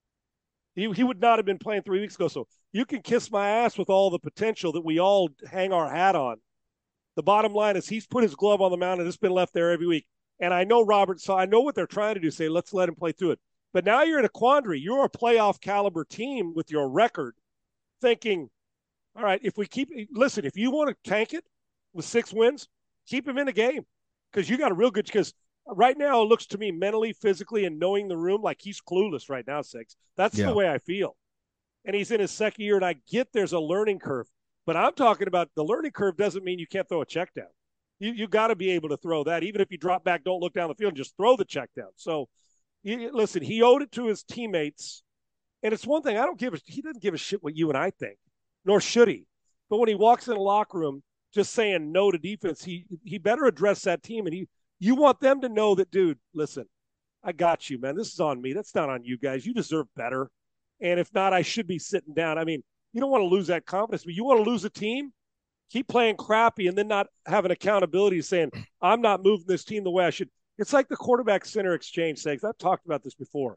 He would not have been playing 3 weeks ago. So you can kiss my ass with all the potential that we all hang our hat on. The bottom line is he's put his glove on the mound and it's been left there every week. And I know Robert, so I know what they're trying to do, say, let's let him play through it. But now you're in a quandary. You're a playoff caliber team with your record thinking, all right, if you want to tank it with 6 wins, keep him in the game because you got a real good, because right now it looks to me mentally, physically, and knowing the room like he's clueless right now, Segs. That's the way I feel. And he's in his second year, and I get there's a learning curve. But I'm talking about the learning curve doesn't mean you can't throw a check down. You got to be able to throw that. Even if you drop back, don't look down the field, just throw the check down. So, listen, he owed it to his teammates. And it's one thing, he doesn't give a shit what you and I think, nor should he. But when he walks in a locker room just saying no to defense, he better address that team. And you want them to know that, dude, listen, I got you, man. This is on me. That's not on you guys. You deserve better. And if not, I should be sitting down. I mean, you don't want to lose that confidence, but you want to lose a team, keep playing crappy and then not having accountability saying, I'm not moving this team the way I should. It's like the quarterback center exchange things. I've talked about this before.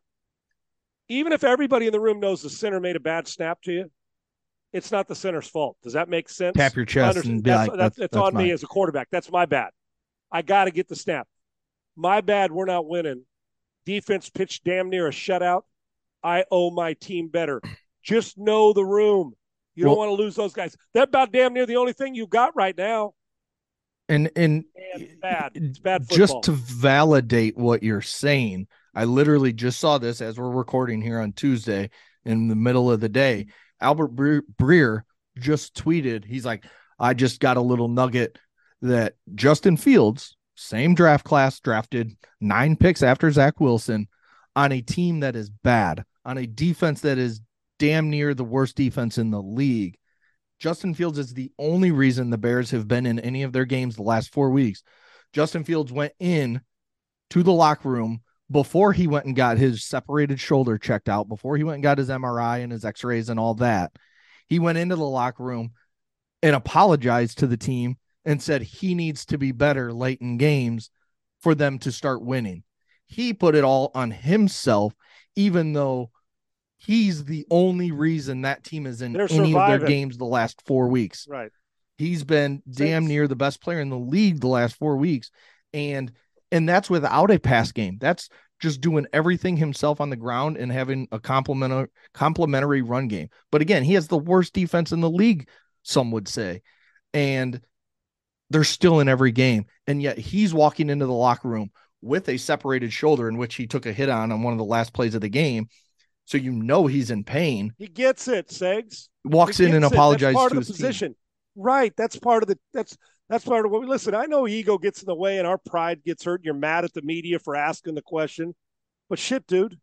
Even if everybody in the room knows the center made a bad snap to you, it's not the center's fault. Does that make sense? Tap your chest and be like, that's on me as a quarterback. That's my bad. I got to get the snap. My bad, we're not winning. Defense pitched damn near a shutout. I owe my team better. Just know the room. You don't want to lose those guys. They're about damn near the only thing you got right now. And it's bad. It's bad football. Just to validate what you're saying, I literally just saw this as we're recording here on Tuesday in the middle of the day. Albert Breer just tweeted, he's like, I just got a little nugget that Justin Fields, same draft class, drafted 9 picks after Zach Wilson on a team that is bad, on a defense that is damn near the worst defense in the league. Justin Fields is the only reason the Bears have been in any of their games the last 4 weeks. Justin Fields went in to the locker room before he went and got his separated shoulder checked out, before he went and got his MRI and his x-rays and all that. He went into the locker room and apologized to the team and said he needs to be better late in games for them to start winning. He put it all on himself, even though he's the only reason that team is in any of their games the last 4 weeks. Right. He's been damn near the best player in the league the last 4 weeks. And that's without a pass game. That's just doing everything himself on the ground and having a complementary run game. But again, he has the worst defense in the league, some would say. And they're still in every game. And yet he's walking into the locker room with a separated shoulder in which he took a hit on one of the last plays of the game. So he's in pain. He gets it, Segs. Walks in and apologizes to his position. Team. Right. That's part of that's part of what we listen. I know ego gets in the way and our pride gets hurt. And you're mad at the media for asking the question, but shit, dude,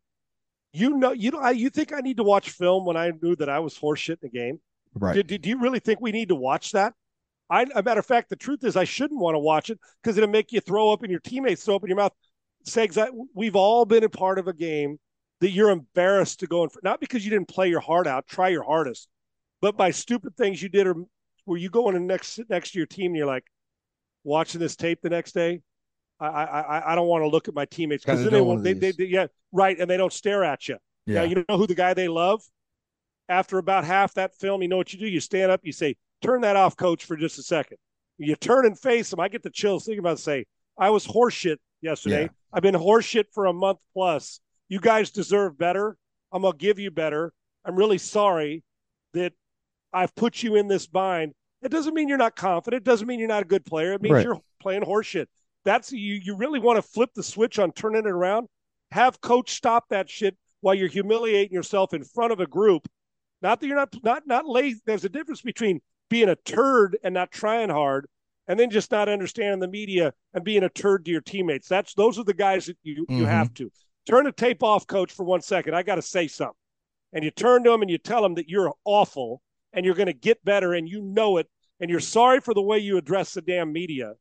you think I need to watch film when I knew that I was horseshit in the game? Right. Do you really think we need to watch that? A matter of fact, the truth is I shouldn't want to watch it because it'll make you throw up and your teammates throw up in your mouth. Segs, we've all been a part of a game that you're embarrassed to go in for, not because you didn't play your heart out, try your hardest, but by stupid things you did, or where you go in next to your team and you're like watching this tape the next day. I don't want to look at my teammates because then they right, and they don't stare at you. Yeah, you know who the guy they love. After about half that film, you know what you do? You stand up, you say, "Turn that off, coach, for just a second." You turn and face them. I get the chills thinking about it, say, "I was horseshit yesterday. Yeah. I've been horseshit for a month plus. You guys deserve better. I'm going to give you better. I'm really sorry that I've put you in this bind." It doesn't mean you're not confident. It doesn't mean you're not a good player. It means you're playing horseshit. That's you really want to flip the switch on turning it around. Have coach stop that shit while you're humiliating yourself in front of a group. Not that you're not lazy. There's a difference between being a turd and not trying hard, and then just not understanding the media and being a turd to your teammates. Those are the guys that you have to. Turn the tape off, coach, for 1 second. I got to say something. And you turn to them and you tell them that you're awful and you're going to get better and you know it. And you're sorry for the way you address the damn media,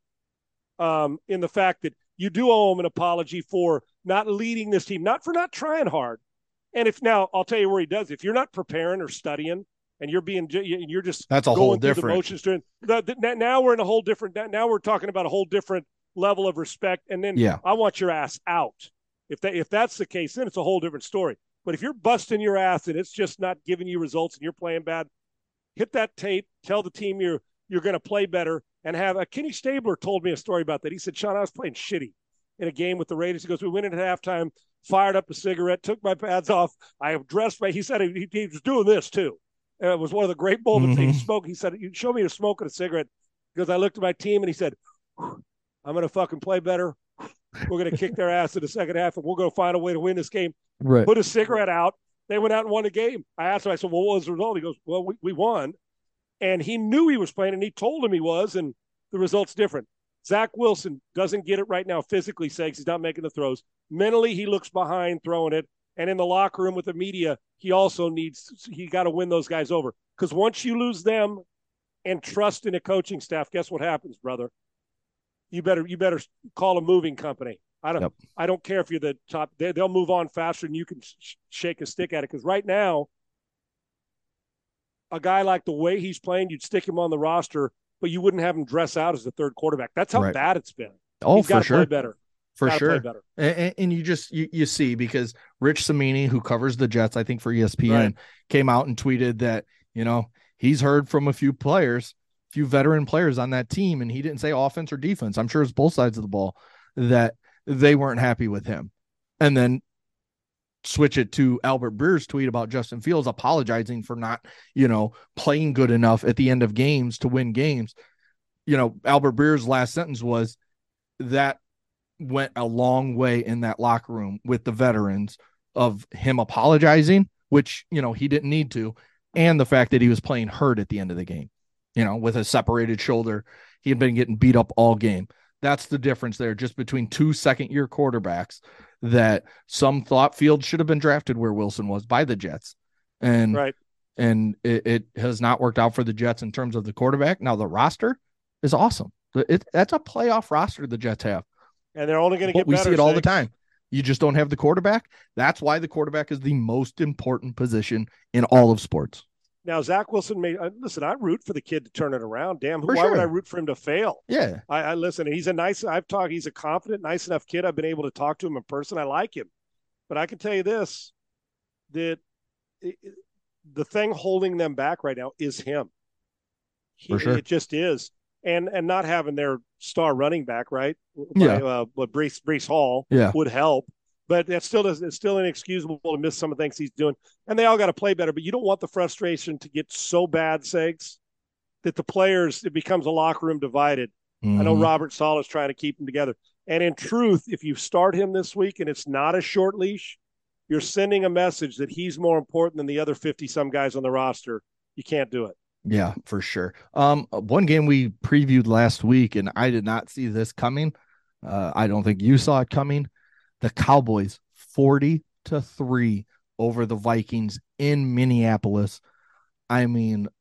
in the fact that you do owe them an apology for not leading this team, not for not trying hard. And I'll tell you where he does. If you're not preparing or studying and you're just that's a whole going through the different motions. Now we're in a whole different. Now we're talking about a whole different level of respect. And then I want your ass out. If that's the case, then it's a whole different story. But if you're busting your ass and it's just not giving you results and you're playing bad, hit that tape. Tell the team you're going to play better. And Kenny Stabler told me a story about that. He said, Sean, I was playing shitty in a game with the Raiders. He goes, we went in at halftime, fired up a cigarette, took my pads off. I dressed he said he was doing this too. And it was one of the great moments that he spoke. He said, you show me you're smoking a cigarette. Because I looked at my team and he said, I'm going to fucking play better. We're going to kick their ass in the second half and we're going to find a way to win this game. Right. Put a cigarette out. They went out and won the game. I asked him, I said, well, what was the result? He goes, well, we won. And he knew he was playing and he told him he was, and the result's different. Zach Wilson doesn't get it right now physically, Segs. He's not making the throws. Mentally, he looks behind throwing it. And in the locker room with the media, he got to win those guys over. Because once you lose them and trust in a coaching staff, guess what happens, brother? You better call a moving company. I don't care if you're the top. They'll move on faster than you can shake a stick at it. Because right now, a guy like the way he's playing, you'd stick him on the roster, but you wouldn't have him dress out as the third quarterback. That's how bad it's been. Oh, he's for sure. Play better. For sure. And you see, because Rich Cimini, who covers the Jets, I think for ESPN, came out and tweeted that, he's heard from a few veteran players on that team, and he didn't say offense or defense. I'm sure it's both sides of the ball that they weren't happy with him. And then switch it to Albert Breer's tweet about Justin Fields apologizing for not, playing good enough at the end of games to win games. Albert Breer's last sentence was that went a long way in that locker room with the veterans of him apologizing, which, he didn't need to, and the fact that he was playing hurt at the end of the game, with a separated shoulder. He had been getting beat up all game. That's the difference there, just between two second-year quarterbacks that some thought Fields should have been drafted where Wilson was by the Jets. And it has not worked out for the Jets in terms of the quarterback. Now the roster is awesome. That's a playoff roster the Jets have. And they're only going to get better. We see it all the time. You just don't have the quarterback. That's why the quarterback is the most important position in all of sports. Now, Zach Wilson listen, I root for the kid to turn it around. Damn, why would I root for him to fail? Yeah. I listen, he's a confident, nice enough kid. I've been able to talk to him in person. I like him. But I can tell you this, that the thing holding them back right now is him. For sure. It just is. And not having their star running back, right? Breece Hall would help. But it's still inexcusable to miss some of the things he's doing. And they all got to play better. But you don't want the frustration to get so bad, Segs, that the players, it becomes a locker room divided. Mm-hmm. I know Robert Saleh is trying to keep them together. And in truth, if you start him this week and it's not a short leash, you're sending a message that he's more important than the other 50-some guys on the roster. You can't do it. Yeah, for sure. One game we previewed last week, and I did not see this coming. I don't think you saw it coming. The Cowboys 40-3 over the Vikings in Minneapolis. I mean,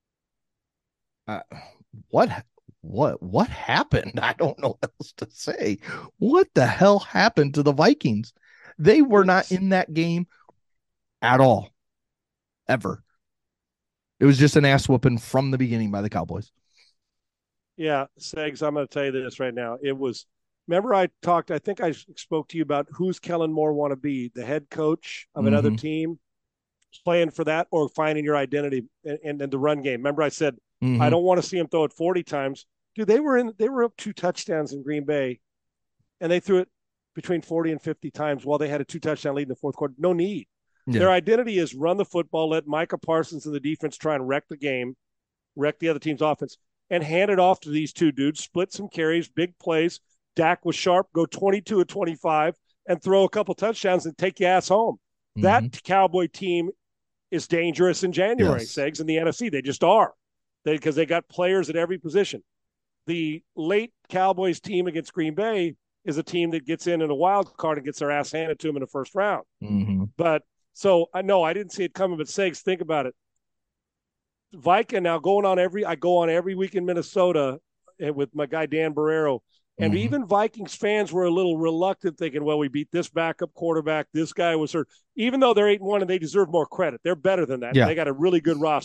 what happened? I don't know what else to say. What the hell happened to the Vikings? They were not in that game at all, ever. It was just an ass whooping from the beginning by the Cowboys. Yeah, Segs, I'm going to tell you this right now. It was. Remember I think I spoke to you about who's Kellen Moore want to be, the head coach of another team, playing for that or finding your identity in the run game. Remember I said, I don't want to see him throw it 40 times. Dude, they were up 2 touchdowns in Green Bay, and they threw it between 40 and 50 times while they had a 2-touchdown lead in the fourth quarter. No need. Yeah. Their identity is run the football, let Micah Parsons and the defense try and wreck the game, wreck the other team's offense, and hand it off to these two dudes, split some carries, big plays. Dak was sharp, go 22 of 25 and throw a couple touchdowns and take your ass home. Mm-hmm. That Cowboy team is dangerous in January, Segs, in the NFC. They just are. Because they got players at every position. The late Cowboys team against Green Bay is a team that gets in a wild card and gets their ass handed to them in the first round. Mm-hmm. But so I know I didn't see it coming, but Segs, think about it. Viking now I go on every week in Minnesota with my guy Dan Barrero. And even Vikings fans were a little reluctant, thinking, well, we beat this backup quarterback. This guy was hurt. Even though they're 8-1 and they deserve more credit. They're better than that. Yeah. They got a really good roster.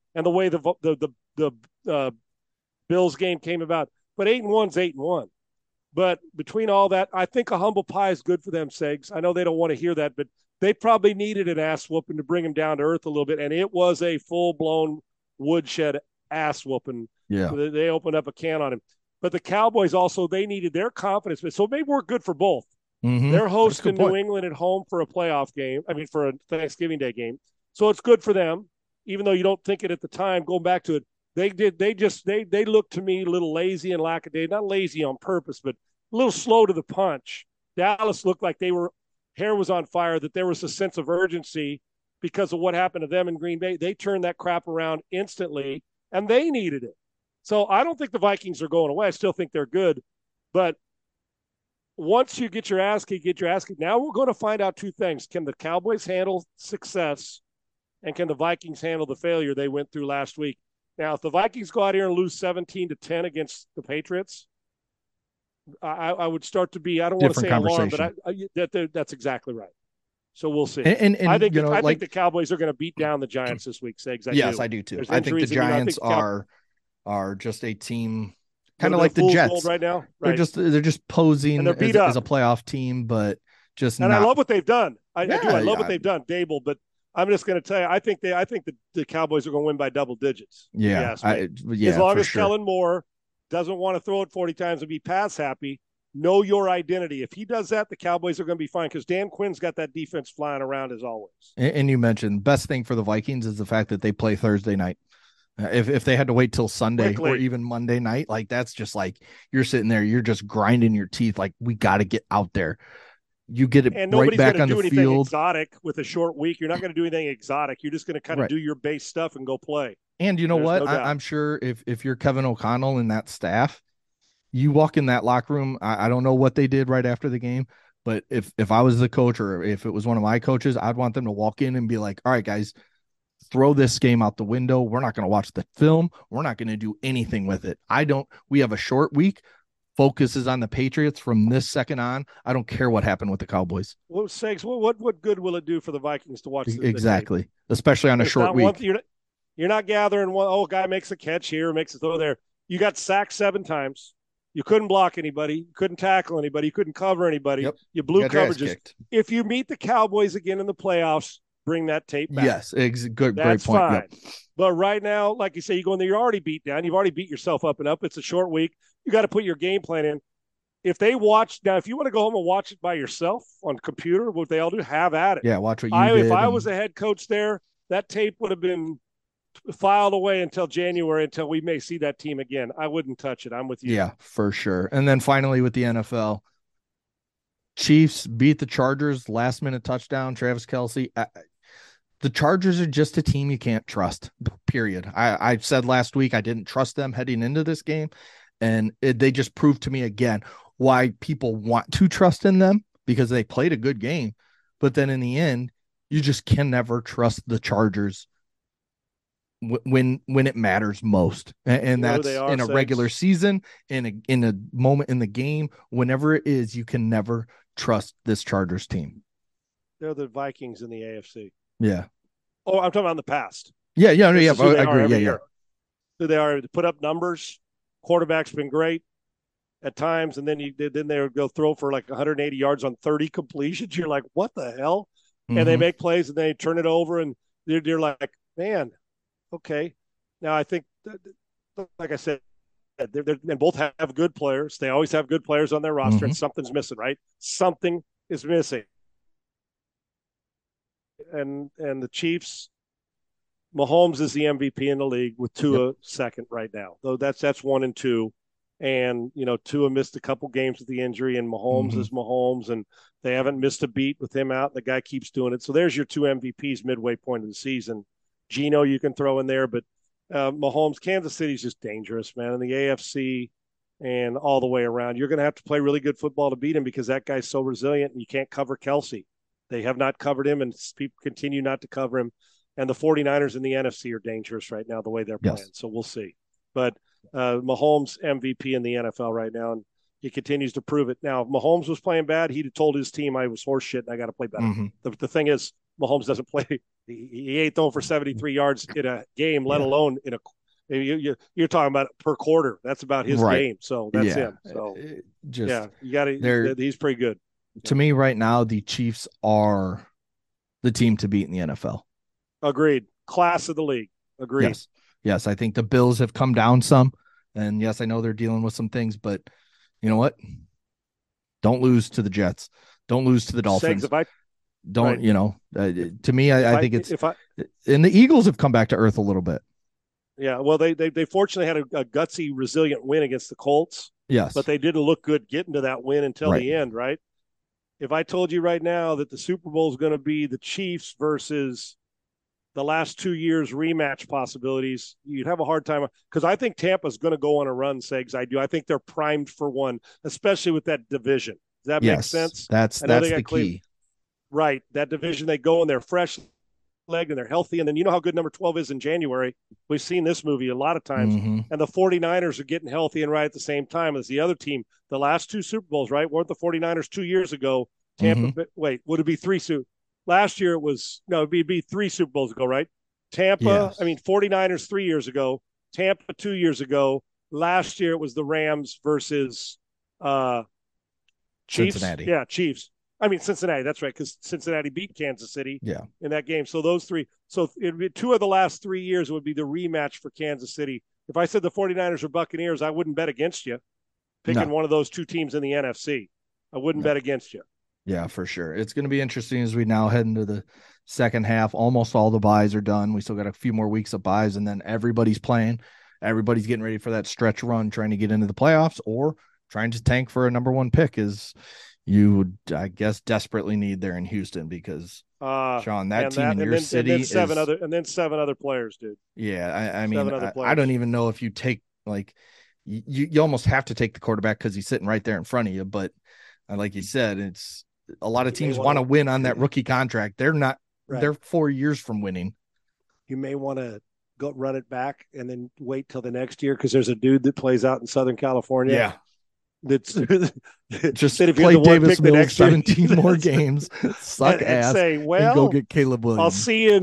and the way the Bills game came about. But 8-1's 8-1. But between all that, I think a humble pie is good for them, Segs. I know they don't want to hear that, but they probably needed an ass whooping to bring them down to earth a little bit. And it was a full-blown woodshed ass whooping. Yeah. They opened up a can on him. But the Cowboys also, they needed their confidence. So maybe we're good for both. Mm-hmm. They're hosting New England at home for a playoff game. I mean, for a Thanksgiving Day game. So it's good for them, even though you don't think it at the time. Going back to it, they looked to me a little lazy and lackadaisical. Not lazy on purpose, but a little slow to the punch. Dallas looked like hair was on fire, that there was a sense of urgency because of what happened to them in Green Bay. They turned that crap around instantly, and they needed it. So I don't think the Vikings are going away. I still think they're good. But once you get your ass kicked, Now we're going to find out two things. Can the Cowboys handle success, and can the Vikings handle the failure they went through last week? Now, if the Vikings go out here and lose 17-10 against the Patriots, I would start to be, I don't want to say alarmed, but that's exactly right. So we'll see. And I think the Cowboys are going to beat down the Giants this week. Yes, I do too. I think the Giants are just a team kind of like the Jets right now. Right. They're just posing as a playoff team, but just I love what they've done. I love what they've done, Dable. But I'm just going to tell you, I think the Cowboys are going to win by double digits. Yeah, as long as Kellen Moore doesn't want to throw it 40 times and be pass happy. Know your identity. If he does that, the Cowboys are going to be fine because Dan Quinn's got that defense flying around as always. And you mentioned best thing for the Vikings is the fact that they play Thursday night. If they had to wait till Sunday or even Monday night, like that's just like you're sitting there, you're just grinding your teeth. Like we got to get out there. You get it and right back on the field. Nobody's going to do anything exotic with a short week. You're not going to do anything exotic. You're just going to kind of do your base stuff and go play. And you know what? I'm sure if you're Kevin O'Connell and that staff, you walk in that locker room. I don't know what they did right after the game, but if I was the coach or if it was one of my coaches, I'd want them to walk in and be like, all right, guys, throw this game out the window. We're not going to watch the film. We're not going to do anything with it. We have a short week. Focus is on the Patriots from this second on. I don't care what happened with the Cowboys. Well, sakes, what good will it do for the Vikings to watch? Exactly, especially on a short week. You're not gathering one. Oh, guy makes a catch here, makes a throw there. You got sacked 7 times. You couldn't block anybody. You couldn't tackle anybody. You couldn't cover anybody. Yep. You blew coverages. If you meet the Cowboys again in the playoffs, bring that tape back. Yes, great That's point. Fine. Yep. But right now, like you say, you go in there, you're already beat down. You've already beat yourself up and up. It's a short week. You got to put your game plan in. If you want to go home and watch it by yourself on computer, what they all do, have at it. Yeah, watch what you did. If I was a head coach there, that tape would have been filed away until January, until we may see that team again. I wouldn't touch it. I'm with you. Yeah, for sure. And then finally with the NFL, Chiefs beat the Chargers, last minute touchdown, Travis Kelce. The Chargers are just a team you can't trust, period. I said last week I didn't trust them heading into this game, and they just proved to me again why people want to trust in them, because they played a good game. But then in the end, you just can never trust the Chargers when it matters most. And that's in a regular season, in a moment in the game, whenever it is, you can never trust this Chargers team. They're the Vikings in the AFC. Yeah. Oh, I'm talking about in the past. Yeah. I agree. Yeah. Who they are to put up numbers. Quarterback's been great at times, and then they would go throw for like 180 yards on 30 completions. You're like, what the hell? Mm-hmm. And they make plays and they turn it over, and they're like, man, okay. Now I think, like I said, they both have good players. They always have good players on their roster, mm-hmm. and something's missing, right? Something is missing. And the Chiefs, Mahomes is the MVP in the league with Tua second right now. Though that's 1 and 2. And, Tua missed a couple games with the injury, and Mahomes mm-hmm. is Mahomes, and they haven't missed a beat with him out. The guy keeps doing it. So there's your 2 MVPs midway point of the season. Geno you can throw in there, but Mahomes, Kansas City's just dangerous, man. In the AFC and all the way around, you're going to have to play really good football to beat him, because that guy's so resilient, and you can't cover Kelce. They have not covered him, and people continue not to cover him. And the 49ers in the NFC are dangerous right now, the way they're playing. Yes. So we'll see. But Mahomes MVP in the NFL right now, and he continues to prove it. Now, if Mahomes was playing bad, he'd have told his team I was horse shit and I got to play better. Mm-hmm. The thing is, Mahomes doesn't play He ain't throwing for 73 yards in a game, let alone in a. You're talking about per quarter. That's about his game. So that's him. So you got to. He's pretty good. To me, right now, the Chiefs are the team to beat in the NFL. Agreed. Class of the league. Agreed. Yes. I think the Bills have come down some, and yes, I know they're dealing with some things, but you know what? Don't lose to the Jets. Don't lose to the Dolphins. To me, I think it's and the Eagles have come back to earth a little bit. Yeah, well, they fortunately had a gutsy, resilient win against the Colts. Yes, but they didn't look good getting to that win until the end, right? If I told you right now that the Super Bowl is going to be the Chiefs versus the last 2 years rematch possibilities, you'd have a hard time, because I think Tampa's going to go on a run, Segs. I think they're primed for one, especially with that division. Does that make sense? That's the key. Right. That division, they go and they're fresh legged and they're healthy. And then you know how good number 12 is in January. We've seen this movie a lot of times. Mm-hmm. And the 49ers are getting healthy and right at the same time as the other team. The last 2 Super Bowls, right? Weren't the 49ers 2 years ago? Tampa, would it be 3 Last year it was, no, it'd be 3 Super Bowls ago, right? Tampa, 49ers 3 years ago, Tampa 2 years ago. Last year it was the Rams versus Chiefs. Cincinnati. Yeah, Chiefs. Cincinnati, that's right, because Cincinnati beat Kansas City in that game. So those 3. So it would be 2 of the last 3 years would be the rematch for Kansas City. If I said the 49ers or Buccaneers, I wouldn't bet against you picking one of those 2 teams in the NFC. I wouldn't bet against you. Yeah, for sure. It's going to be interesting as we now head into the second half. Almost all the buys are done. We still got a few more weeks of buys, and then everybody's playing. Everybody's getting ready for that stretch run, trying to get into the playoffs or trying to tank for a number 1 pick is you would, I guess, desperately need there in Houston because, Sean, that team in your city is 7 other players, dude. Yeah, I don't even know if you take, like, you almost have to take the quarterback because he's sitting right there in front of you. But like you said, it's a lot of teams want to win on that rookie contract. They're not. Right. They're 4 years from winning. You may want to go run it back and then wait till the next year because there's a dude that plays out in Southern California. Yeah. That's just play Davis Mills 17 more games, suck ass, and say, and go get Caleb Williams. I'll see you in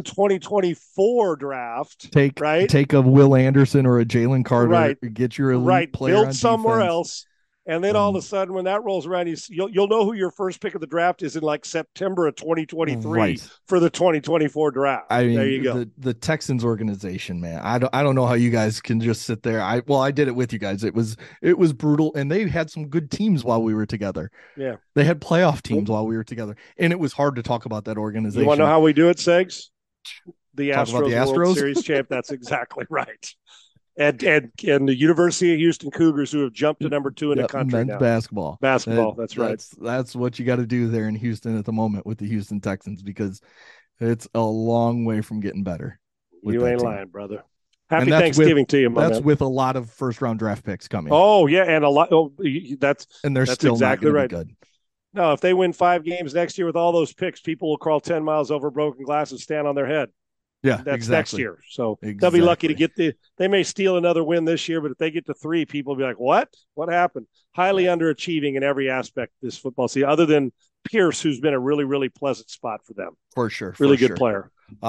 2024 draft. Take a Will Anderson or a Jalen Carter, get your elite player build on somewhere defense. else. And then all of a sudden, when that rolls around, you'll know who your first pick of the draft is in like September of 2023 for the 2024 draft. There you go. The Texans organization, man. I don't know how you guys can just sit there. I did it with you guys. It was brutal, and they had some good teams while we were together. Yeah, they had playoff teams while we were together, and it was hard to talk about that organization. You want to know how we do it, Segs? The Astros World Series champ. That's exactly right. And the University of Houston Cougars, who have jumped to number 2 in the country men's now. Basketball. That's right. That's what you got to do there in Houston at the moment with the Houston Texans because it's a long way from getting better. You ain't lying, brother. Happy Thanksgiving to you, my man. With a lot of first-round draft picks coming. Oh, yeah, and a lot. They're still exactly not right. Be good. No, if they win 5 games next year with all those picks, people will crawl 10 miles over broken glass and stand on their head. Yeah, that's exactly. Next year. So they'll be lucky to get they may steal another win this year, but if they get to 3, people will be like, what happened? Highly underachieving in every aspect this football season, other than Pierce, who's been a really, really pleasant spot for them. For sure. Really good player.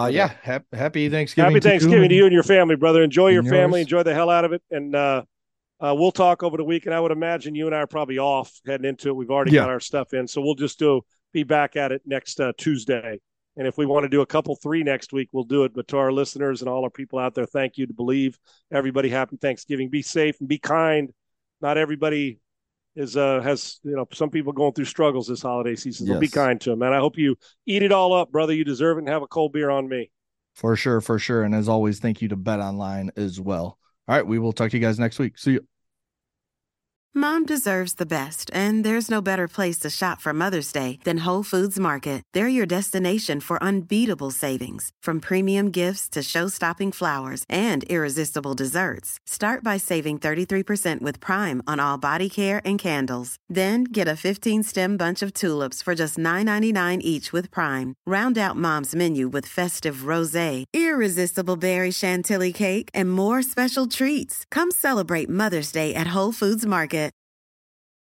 Happy Thanksgiving. Happy Thanksgiving to you and your family, brother. Enjoy your family. Enjoy the hell out of it. And we'll talk over the week. And I would imagine you and I are probably off heading into it. We've already got our stuff in. So we'll just be back at it next Tuesday. And if we want to do a couple 3 next week, we'll do it. But to our listeners and all our people out there, thank you to believe. Everybody, happy Thanksgiving. Be safe and be kind. Not everybody has some people going through struggles this holiday season. So be kind to them, man. I hope you eat it all up, brother. You deserve it, and have a cold beer on me. For sure. And as always, thank you to Bet Online as well. All right, we will talk to you guys next week. See you. Mom deserves the best, and there's no better place to shop for Mother's Day than Whole Foods Market. They're your destination for unbeatable savings, from premium gifts to show-stopping flowers and irresistible desserts. Start by saving 33% with Prime on all body care and candles. Then get a 15-stem bunch of tulips for just $9.99 each with Prime. Round out Mom's menu with festive rosé, irresistible berry chantilly cake, and more special treats. Come celebrate Mother's Day at Whole Foods Market.